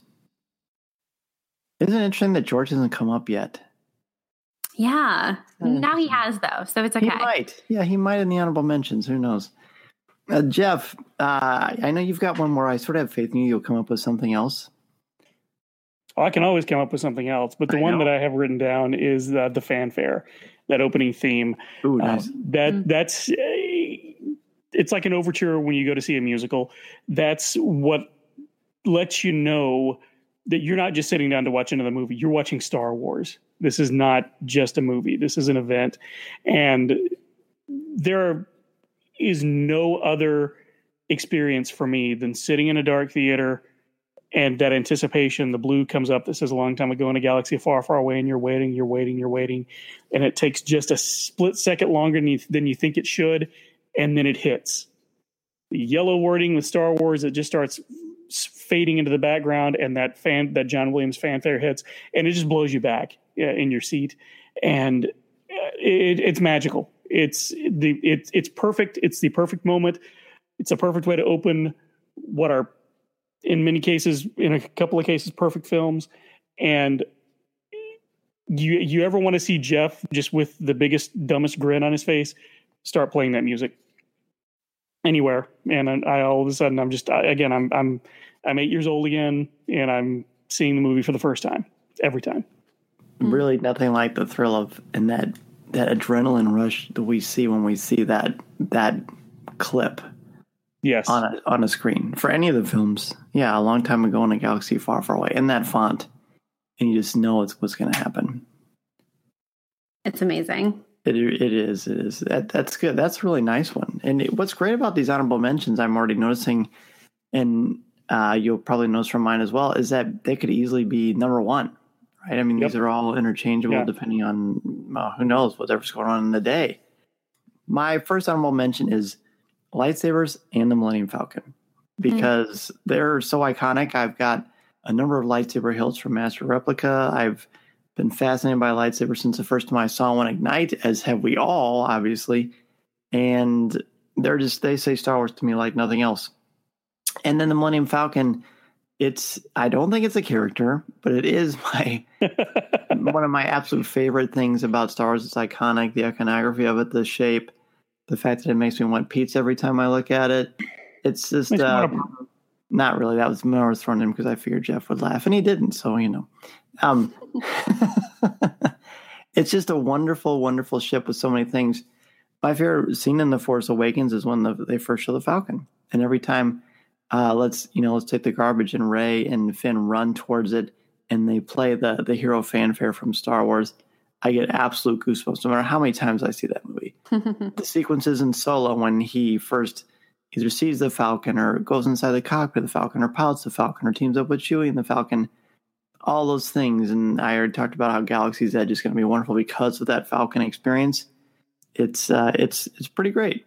Isn't it interesting that George hasn't come up yet? Yeah. Now he has, though, so it's okay. He might. Yeah, he might in the honorable mentions. Who knows? Uh, Jeff, uh, I know you've got one more. I sort of have faith in you. You'll come up with something else. Oh, I can always come up with something else, but the I one know. that I have written down is uh, the fanfare, that opening theme. Ooh, nice. Um, that mm. that's uh, it's like an overture when you go to see a musical. That's what lets you know that you're not just sitting down to watch another movie. You're watching Star Wars. This is not just a movie. This is an event, and there is no other experience for me than sitting in a dark theater. And that anticipation, the blue comes up that says a long time ago in a galaxy far, far away, and you're waiting, you're waiting, you're waiting. And it takes just a split second longer than you, than you think it should, and then it hits. The yellow wording with Star Wars, it just starts fading into the background, and that fan, that John Williams fanfare hits, and it just blows you back uh, in your seat. And it, it's magical. It's the it, it's perfect. It's the perfect moment. It's a perfect way to open what are, in many cases, in a couple of cases, perfect films. And you you ever want to see Jeff just with the biggest, dumbest grin on his face, start playing that music anywhere. And I, I all of a sudden, I'm just, I, again, I'm, I'm, I'm eight years old again, and I'm seeing the movie for the first time, every time. Really nothing like the thrill of, and that, that adrenaline rush that we see when we see that, that clip. Yes. On a, on a screen for any of the films. Yeah. A long time ago in a galaxy far, far away, in that font. And you just know it's what's going to happen. It's amazing. It it is. It is. That, that's good. That's a really nice one. And it, what's great about these honorable mentions, I'm already noticing, and uh, you'll probably notice from mine as well, is that they could easily be number one, right? I mean, yep. These are all interchangeable yeah. depending on, uh, who knows, whatever's going on in the day. My first honorable mention is lightsabers and the Millennium Falcon, because mm. they're so iconic. I've got a number of lightsaber hilts from Master Replica. I've been fascinated by lightsabers since the first time I saw one ignite, as have we all, obviously. And they're just, they say Star Wars to me like nothing else. And then the Millennium Falcon, it's, I don't think it's a character, but it is my, one of my absolute favorite things about Star Wars. It's iconic, the iconography of it, the shape, the fact that it makes me want pizza every time I look at it. It's just, uh, not really. That was more thrown in because I figured Jeff would laugh, and he didn't. So, you know, um, it's just a wonderful, wonderful ship with so many things. My favorite scene in The Force Awakens is when the, they first show the Falcon. And every time uh, let's you know let's take the garbage, and Rey and Finn run towards it, and they play the the hero fanfare from Star Wars, I get absolute goosebumps no matter how many times I see that movie. The sequences in Solo when he first either sees the Falcon or goes inside the cockpit of the Falcon or pilots the Falcon or teams up with Chewie and the Falcon, all those things. And I already talked about how Galaxy's Edge is going to be wonderful because of that Falcon experience. It's uh, it's it's pretty great.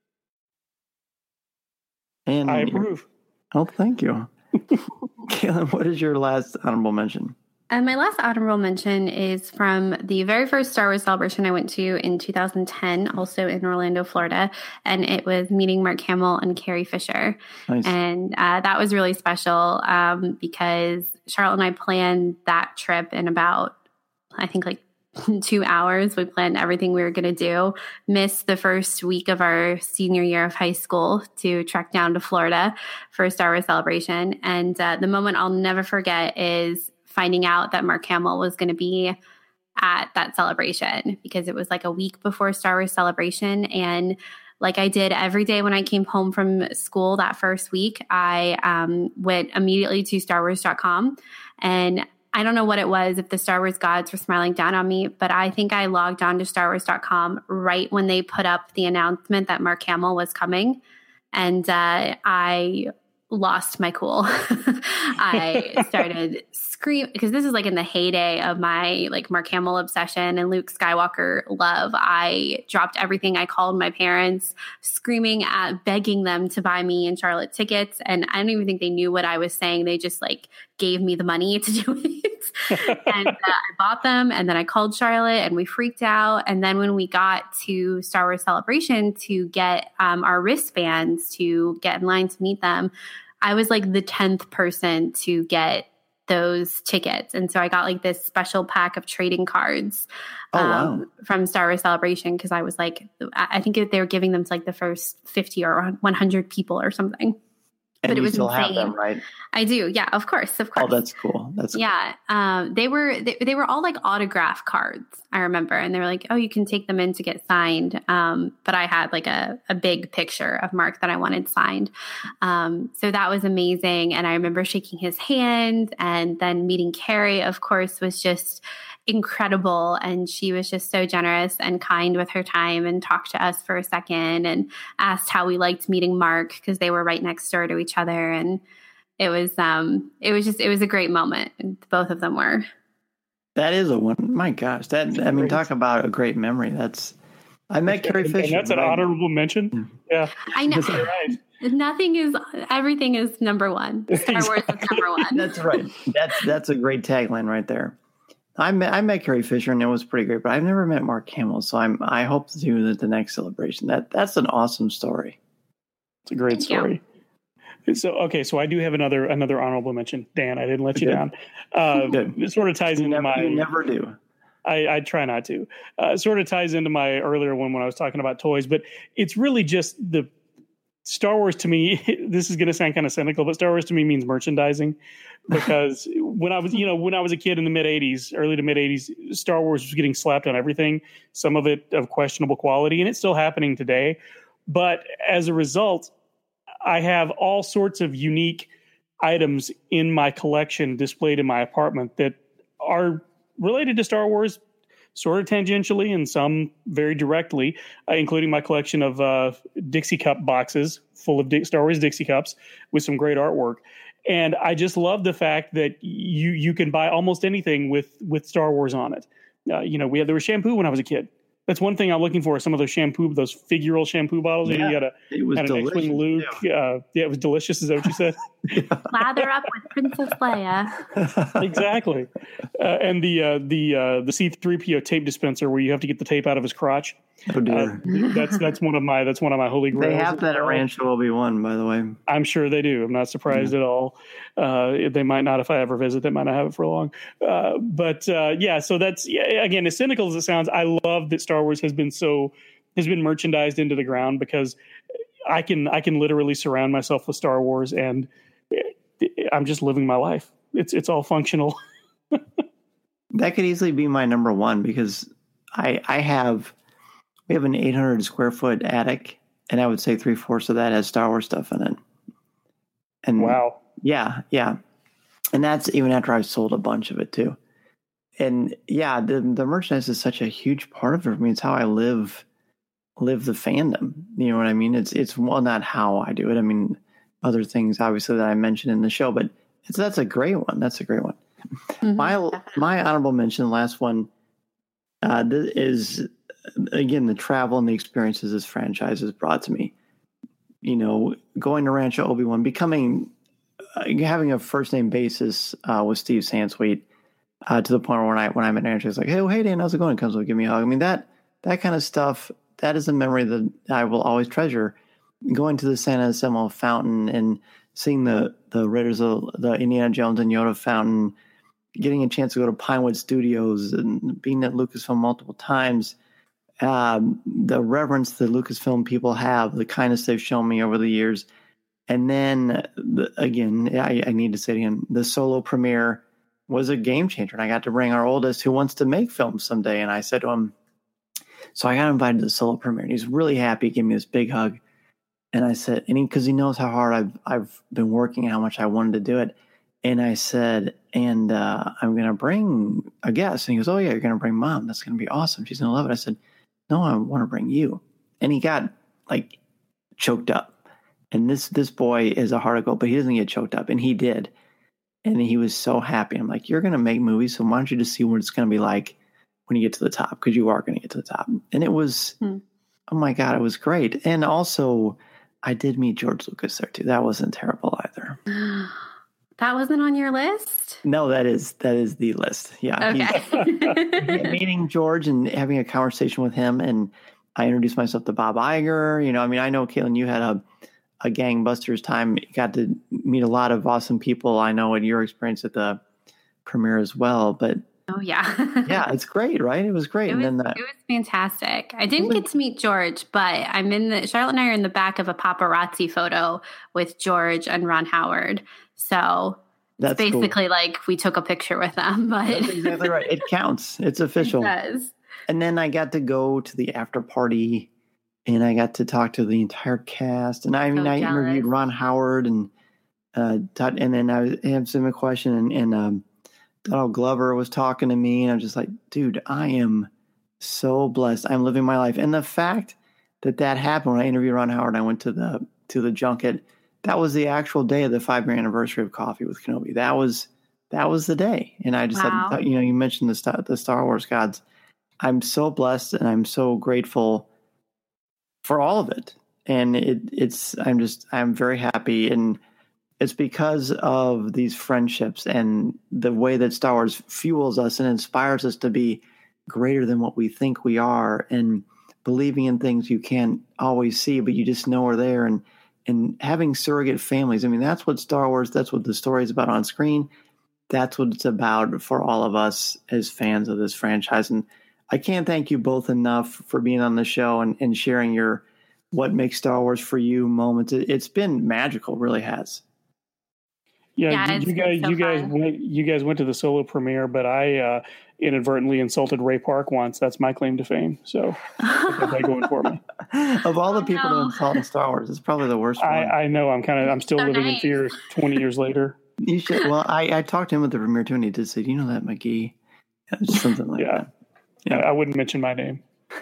And I approve. Oh, thank you. Kaylin, what is your last honorable mention? And my last honorable mention is from the very first Star Wars celebration I went to in two thousand ten, also in Orlando, Florida. And it was meeting Mark Hamill and Carrie Fisher. Nice. And uh, that was really special um, because Charlotte and I planned that trip in about, I think, like two hours. We planned everything we were going to do. Missed the first week of our senior year of high school to trek down to Florida for a Star Wars celebration. And uh, the moment I'll never forget is finding out that Mark Hamill was going to be at that celebration, because it was like a week before Star Wars Celebration. And like I did every day when I came home from school that first week, I um, went immediately to Star Wars dot com. And I don't know what it was, if the Star Wars gods were smiling down on me, but I think I logged on to Star Wars dot com right when they put up the announcement that Mark Hamill was coming. And uh, I lost my cool. I started screaming, because this is like in the heyday of my like Mark Hamill obsession and Luke Skywalker love. I dropped everything. I called my parents, screaming at, begging them to buy me and Charlotte tickets. And I don't even think they knew what I was saying. They just like gave me the money to do it. And uh, I bought them, and then I called Charlotte and we freaked out. And then when we got to Star Wars Celebration to get um, our wristbands to get in line to meet them, I was like the tenth person to get those tickets. And so I got like this special pack of trading cards oh, um, wow. from Star Wars Celebration, because I was like, I think they were giving them to like the first fifty or one hundred people or something. And but you it was still insane. have them, right? I do. Yeah, of course. Of course. Oh, that's cool. That's cool. Yeah. Um, they were, they, they were all like autograph cards, I remember. And they were like, oh, you can take them in to get signed. Um, but I had like a, a big picture of Mark that I wanted signed. Um, so that was amazing. And I remember shaking his hand, and then meeting Carrie, of course, was just incredible. And she was just so generous and kind with her time, and talked to us for a second and asked how we liked meeting Mark, because they were right next door to each other. And it was, um, it was just, it was a great moment. Both of them were. That is a one. My gosh, that I mean, talk about a great memory. That's I met Carrie and, Fisher. And that's an right? honorable mention. Yeah, I know. Right. Nothing is, everything is number one. Star Wars is number one. That's right. That's that's a great tagline right there. I met I met Carrie Fisher, and it was pretty great. But I've never met Mark Hamill, so I'm I hope to do the, the next celebration. That that's an awesome story. It's a great Thank story. You. So okay, so I do have another another honorable mention. Dan, I didn't let you Good. down. Uh, Good. It sort of ties You into never, my. you never do. I, I try not to. Uh, it sort of ties into my earlier one when I was talking about toys, but it's really just the Star Wars to me. This is going to sound kind of cynical, but Star Wars to me means merchandising, because when I was, you know, when I was a kid in the mid eighties, early to mid eighties, Star Wars was getting slapped on everything, some of it of questionable quality, and it's still happening today. But as a result, I have all sorts of unique items in my collection displayed in my apartment that are related to Star Wars, sort of tangentially and some very directly, uh, including my collection of uh, Dixie Cup boxes full of Di- Star Wars Dixie Cups with some great artwork. And I just love the fact that you you can buy almost anything with with Star Wars on it. Uh, you know, we had there was shampoo when I was a kid. That's one thing I'm looking for. Some of those shampoo, those figural shampoo bottles. Yeah, you got a, it was had an delicious. X-Wing Luke. Yeah. Uh, yeah, it was delicious. Is that what you said? Lather up with Princess Leia. Exactly. Uh, and the uh, the uh, the C three P O tape dispenser where you have to get the tape out of his crotch. Oh dear. Uh, that's that's one of my that's one of my holy grails. They have that at Rancho Obi-Wan, by the way. I'm sure they do. I'm not surprised Yeah. at all. Uh, they might not if I ever visit. They might not have it for long. Uh, but uh, yeah, so that's yeah, again, as cynical as it sounds, I love that Star Wars has been so has been merchandised into the ground, because I can I can literally surround myself with Star Wars, and I'm just living my life. It's it's all functional. That could easily be my number one, because I I have we have an eight hundred square foot attic, and I would say three fourths of that has Star Wars stuff in it. And wow. Yeah, yeah. And that's even after I've sold a bunch of it too. And yeah, the the merchandise is such a huge part of it for me. It's how I live live the fandom. You know what I mean? It's it's well, not how I do it. I mean, other things obviously that I mentioned in the show, but it's that's a great one. That's a great one. Mm-hmm. My my honorable mention, the last one, uh, is again the travel and the experiences this franchise has brought to me. You know, going to Rancho Obi-Wan, becoming uh, having a first name basis uh, with Steve Sansweet. Uh, to the point where when I when I met Rancho, he's like, "Hey, oh, hey, Dan, how's it going?" He comes up, give me a hug. I mean that that kind of stuff. That is a memory that I will always treasure. Going to the San Anselmo fountain and seeing the the Raiders of the Indiana Jones and Yoda fountain, getting a chance to go to Pinewood Studios and being at Lucasfilm multiple times. Um, the reverence that Lucasfilm people have, the kindness they've shown me over the years, and then the, again, I, I need to say it again, the solo premiere was a game changer. And I got to bring our oldest who wants to make films someday. And I said to him, so I got invited to the solo premiere and he's really happy. He gave me this big hug. And I said, and he, cause he knows how hard I've, I've been working and how much I wanted to do it. And I said, and, uh, I'm going to bring a guest. And he goes, oh yeah, you're going to bring Mom. That's going to be awesome. She's going to love it. I said, no, I want to bring you. And he got like choked up. And this, this boy is a heart of gold, but he doesn't get choked up. And he did. And he was so happy. I'm like, you're going to make movies, so why don't you just see what it's going to be like when you get to the top? Because you are going to get to the top. And it was, hmm. oh my God, it was great. And also, I did meet George Lucas there too. That wasn't terrible either. That wasn't on your list? No, that is that is the list. Yeah. Okay. Meeting George and having a conversation with him, and I introduced myself to Bob Iger. You know, I mean, I know, Caitlin, you had a a gangbusters time. You got to meet a lot of awesome people. I know in your experience at the premiere as well, but oh yeah. Yeah, it's great, right? It was great. It and was, then the, it was fantastic. I didn't get to meet George, but I'm in the, Charlotte and I are in the back of a paparazzi photo with George and Ron Howard. So that's it's basically cool. Like we took a picture with them, but that's exactly right. It counts. It's official. It does. And then I got to go to the after party and I got to talk to the entire cast. And I mean, so I jealous. interviewed Ron Howard and, uh, and then I answered him a question and, and, um, Donald Glover was talking to me and I'm just like, dude, I am so blessed. I'm living my life. And the fact that that happened when I interviewed Ron Howard and I went to the, to the junket, that was the actual day of the five year anniversary of Coffee with Kenobi. That was, that was the day. And I just wow. had, you know, you mentioned the Star, the Star Wars gods. I'm so blessed and I'm so grateful for all of it. And it, it's, I'm just, I'm very happy. And it's because of these friendships and the way that Star Wars fuels us and inspires us to be greater than what we think we are and believing in things you can't always see, but you just know are there. And, and having surrogate families. I mean, that's what Star Wars, that's what the story is about on screen. That's what it's about for all of us as fans of this franchise. And I can't thank you both enough for being on the show and, and sharing your what makes Star Wars for you moments. It, it's been magical, really has. Yeah, yeah you guys, so you guys, went, you guys went to the solo premiere, but I uh, inadvertently insulted Ray Park once. That's my claim to fame. So I got that going for me. Of all the oh, people no. to insult in Star Wars, it's probably the worst I, one. I know. I'm kind of. I'm still so living nice. in fear. Twenty years later. You should. Well, I, I talked to him at the premiere too, and he did say, "Do you know that McGee?" Yeah, just something like yeah. that. Yeah, I wouldn't mention my name.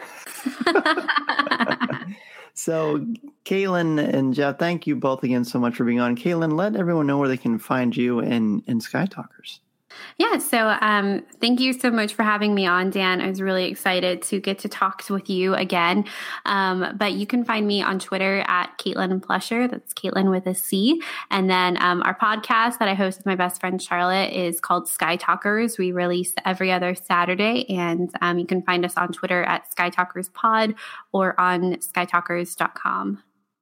So, Caitlin and Jeff, thank you both again so much for being on. Caitlin, let everyone know where they can find you and, and Sky Talkers. Yeah, so um, thank you so much for having me on, Dan. I was really excited to get to talk with you again. Um, but you can find me on Twitter at Caitlin Plusher. That's Caitlin with a C. And then um, our podcast that I host with my best friend Charlotte is called Sky Talkers. We release every other Saturday. And um, you can find us on Twitter at Sky Talkers Pod or on sky talkers dot com.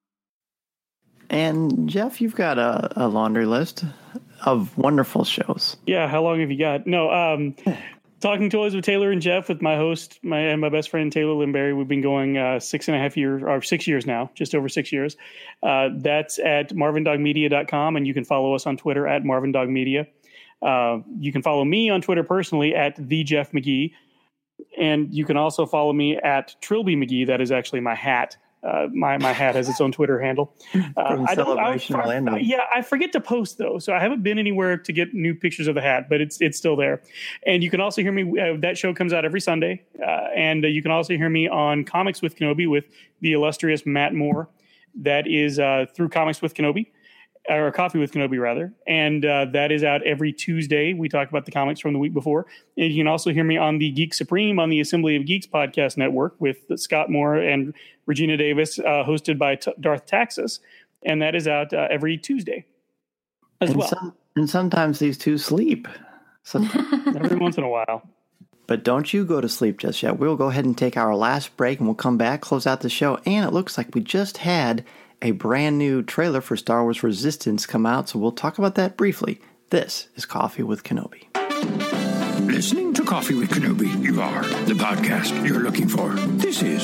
And Jeff, you've got a, a laundry list of wonderful shows. Yeah, how long have you got? No, um, Talking Toys with Taylor and Jeff with my host, my and my best friend Taylor Limberry. We've been going uh, six and a half years, or six years now, just over six years. Uh, that's at marvin dog media dot com, and you can follow us on Twitter at marvin dog media. Uh, you can follow me on Twitter personally at the Jeff McGee, and you can also follow me at Trilby McGee. That is actually my hat Uh, my my hat has its own Twitter handle. Uh, I don't. I, I, yeah, I forget to post though, so I haven't been anywhere to get new pictures of the hat, but it's it's still there. And you can also hear me. Uh, that show comes out every Sunday, uh, and uh, you can also hear me on Comics with Kenobi with the illustrious Matt Moore. That is uh, through Comics with Kenobi. Or Coffee with Kenobi, rather. And uh, that is out every Tuesday. We talk about the comics from the week before. And you can also hear me on the Geek Supreme on the Assembly of Geeks podcast network with Scott Moore and Regina Davis, uh, hosted by T- Darth Taxis. And that is out uh, every Tuesday as and well. Some, and sometimes these two sleep. So every once in a while. But don't you go to sleep just yet. We'll go ahead and take our last break, and we'll come back, close out the show. And it looks like we just had a brand new trailer for Star Wars Resistance come out, so we'll talk about that briefly. This is Coffee with Kenobi. Listening to Coffee with Kenobi, you are the podcast you're looking for. This is...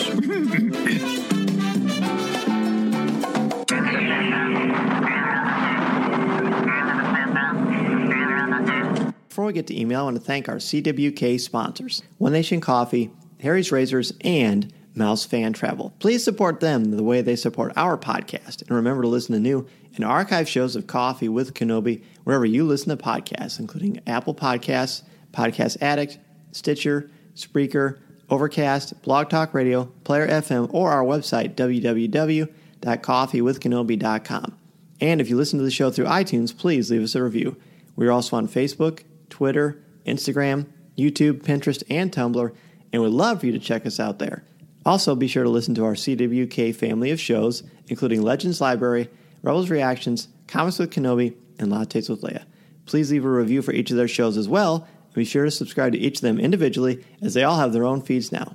Before we get to email, I want to thank our C W K sponsors, One Nation Coffee, Harry's Razors, and Mouse Fan Travel. Please support them the way they support our podcast. And remember to listen to new and archive shows of Coffee with Kenobi wherever you listen to podcasts, including Apple Podcasts, Podcast Addict, Stitcher, Spreaker, Overcast, Blog Talk Radio, Player F M, or our website, w w w dot coffee with kenobi dot com. And if you listen to the show through iTunes, please leave us a review. We're also on Facebook, Twitter, Instagram, YouTube, Pinterest, and Tumblr, and we'd love for you to check us out there. Also, be sure to listen to our C W K family of shows, including Legends Library, Rebels Reactions, Comics with Kenobi, and Lattes with Leia. Please leave a review for each of their shows as well, and be sure to subscribe to each of them individually, as they all have their own feeds now.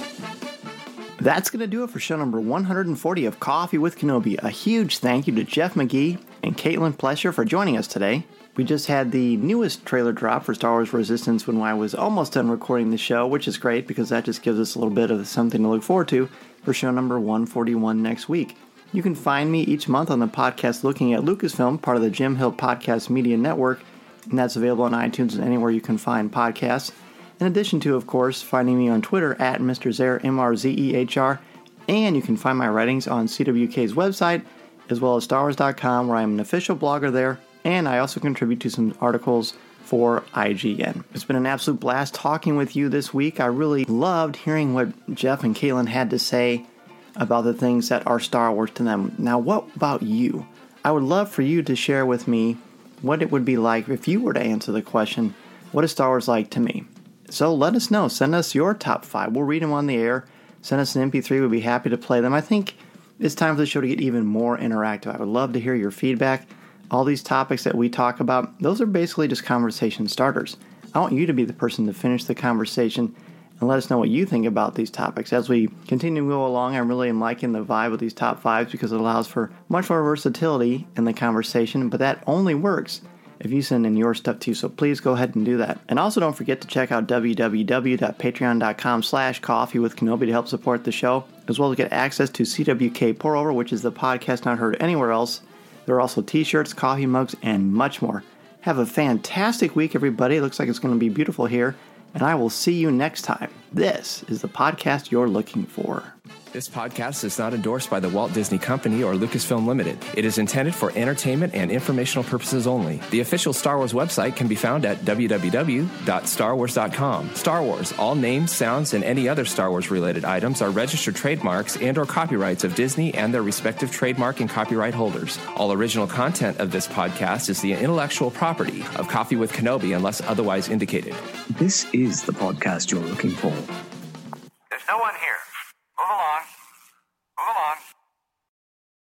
That's going to do it for show number one hundred forty of Coffee with Kenobi. A huge thank you to Jeff McGee and Caitlin Plesher for joining us today. We just had the newest trailer drop for Star Wars Resistance when I was almost done recording the show, which is great because that just gives us a little bit of something to look forward to for show number one forty-one next week. You can find me each month on the podcast Looking at Lucasfilm, part of the Jim Hill Podcast Media Network, and that's available on iTunes and anywhere you can find podcasts. In addition to, of course, finding me on Twitter at Mister Zehr, M R Z E H R, and you can find my writings on C W K's website, as well as Star Wars dot com, where I'm an official blogger there. And I also contribute to some articles for I G N. It's been an absolute blast talking with you this week. I really loved hearing what Jeff and Caitlin had to say about the things that are Star Wars to them. Now, what about you? I would love for you to share with me what it would be like if you were to answer the question, what is Star Wars like to me? So let us know. Send us your top five. We'll read them on the air. Send us an M P three. We'd be happy to play them. I think it's time for the show to get even more interactive. I would love to hear your feedback. All these topics that we talk about, those are basically just conversation starters. I want you to be the person to finish the conversation and let us know what you think about these topics. As we continue to go along, I really am liking the vibe of these top fives because it allows for much more versatility in the conversation, but that only works if you send in your stuff too, so please go ahead and do that. And also don't forget to check out w w w dot patreon dot com slash coffee with Kenobi to help support the show, as well as get access to C W K Pour Over, which is the podcast not heard anywhere else. There are also t-shirts, coffee mugs, and much more. Have a fantastic week, everybody. It looks like it's going to be beautiful here, and I will see you next time. This is the podcast you're looking for. This podcast is not endorsed by the Walt Disney Company or Lucasfilm Limited. It is intended for entertainment and informational purposes only. The official Star Wars website can be found at w w w dot star wars dot com. Star Wars, all names, sounds, and any other Star Wars-related items are registered trademarks and or copyrights of Disney and their respective trademark and copyright holders. All original content of this podcast is the intellectual property of Coffee with Kenobi unless otherwise indicated. This is the podcast you're looking for. There's no one here.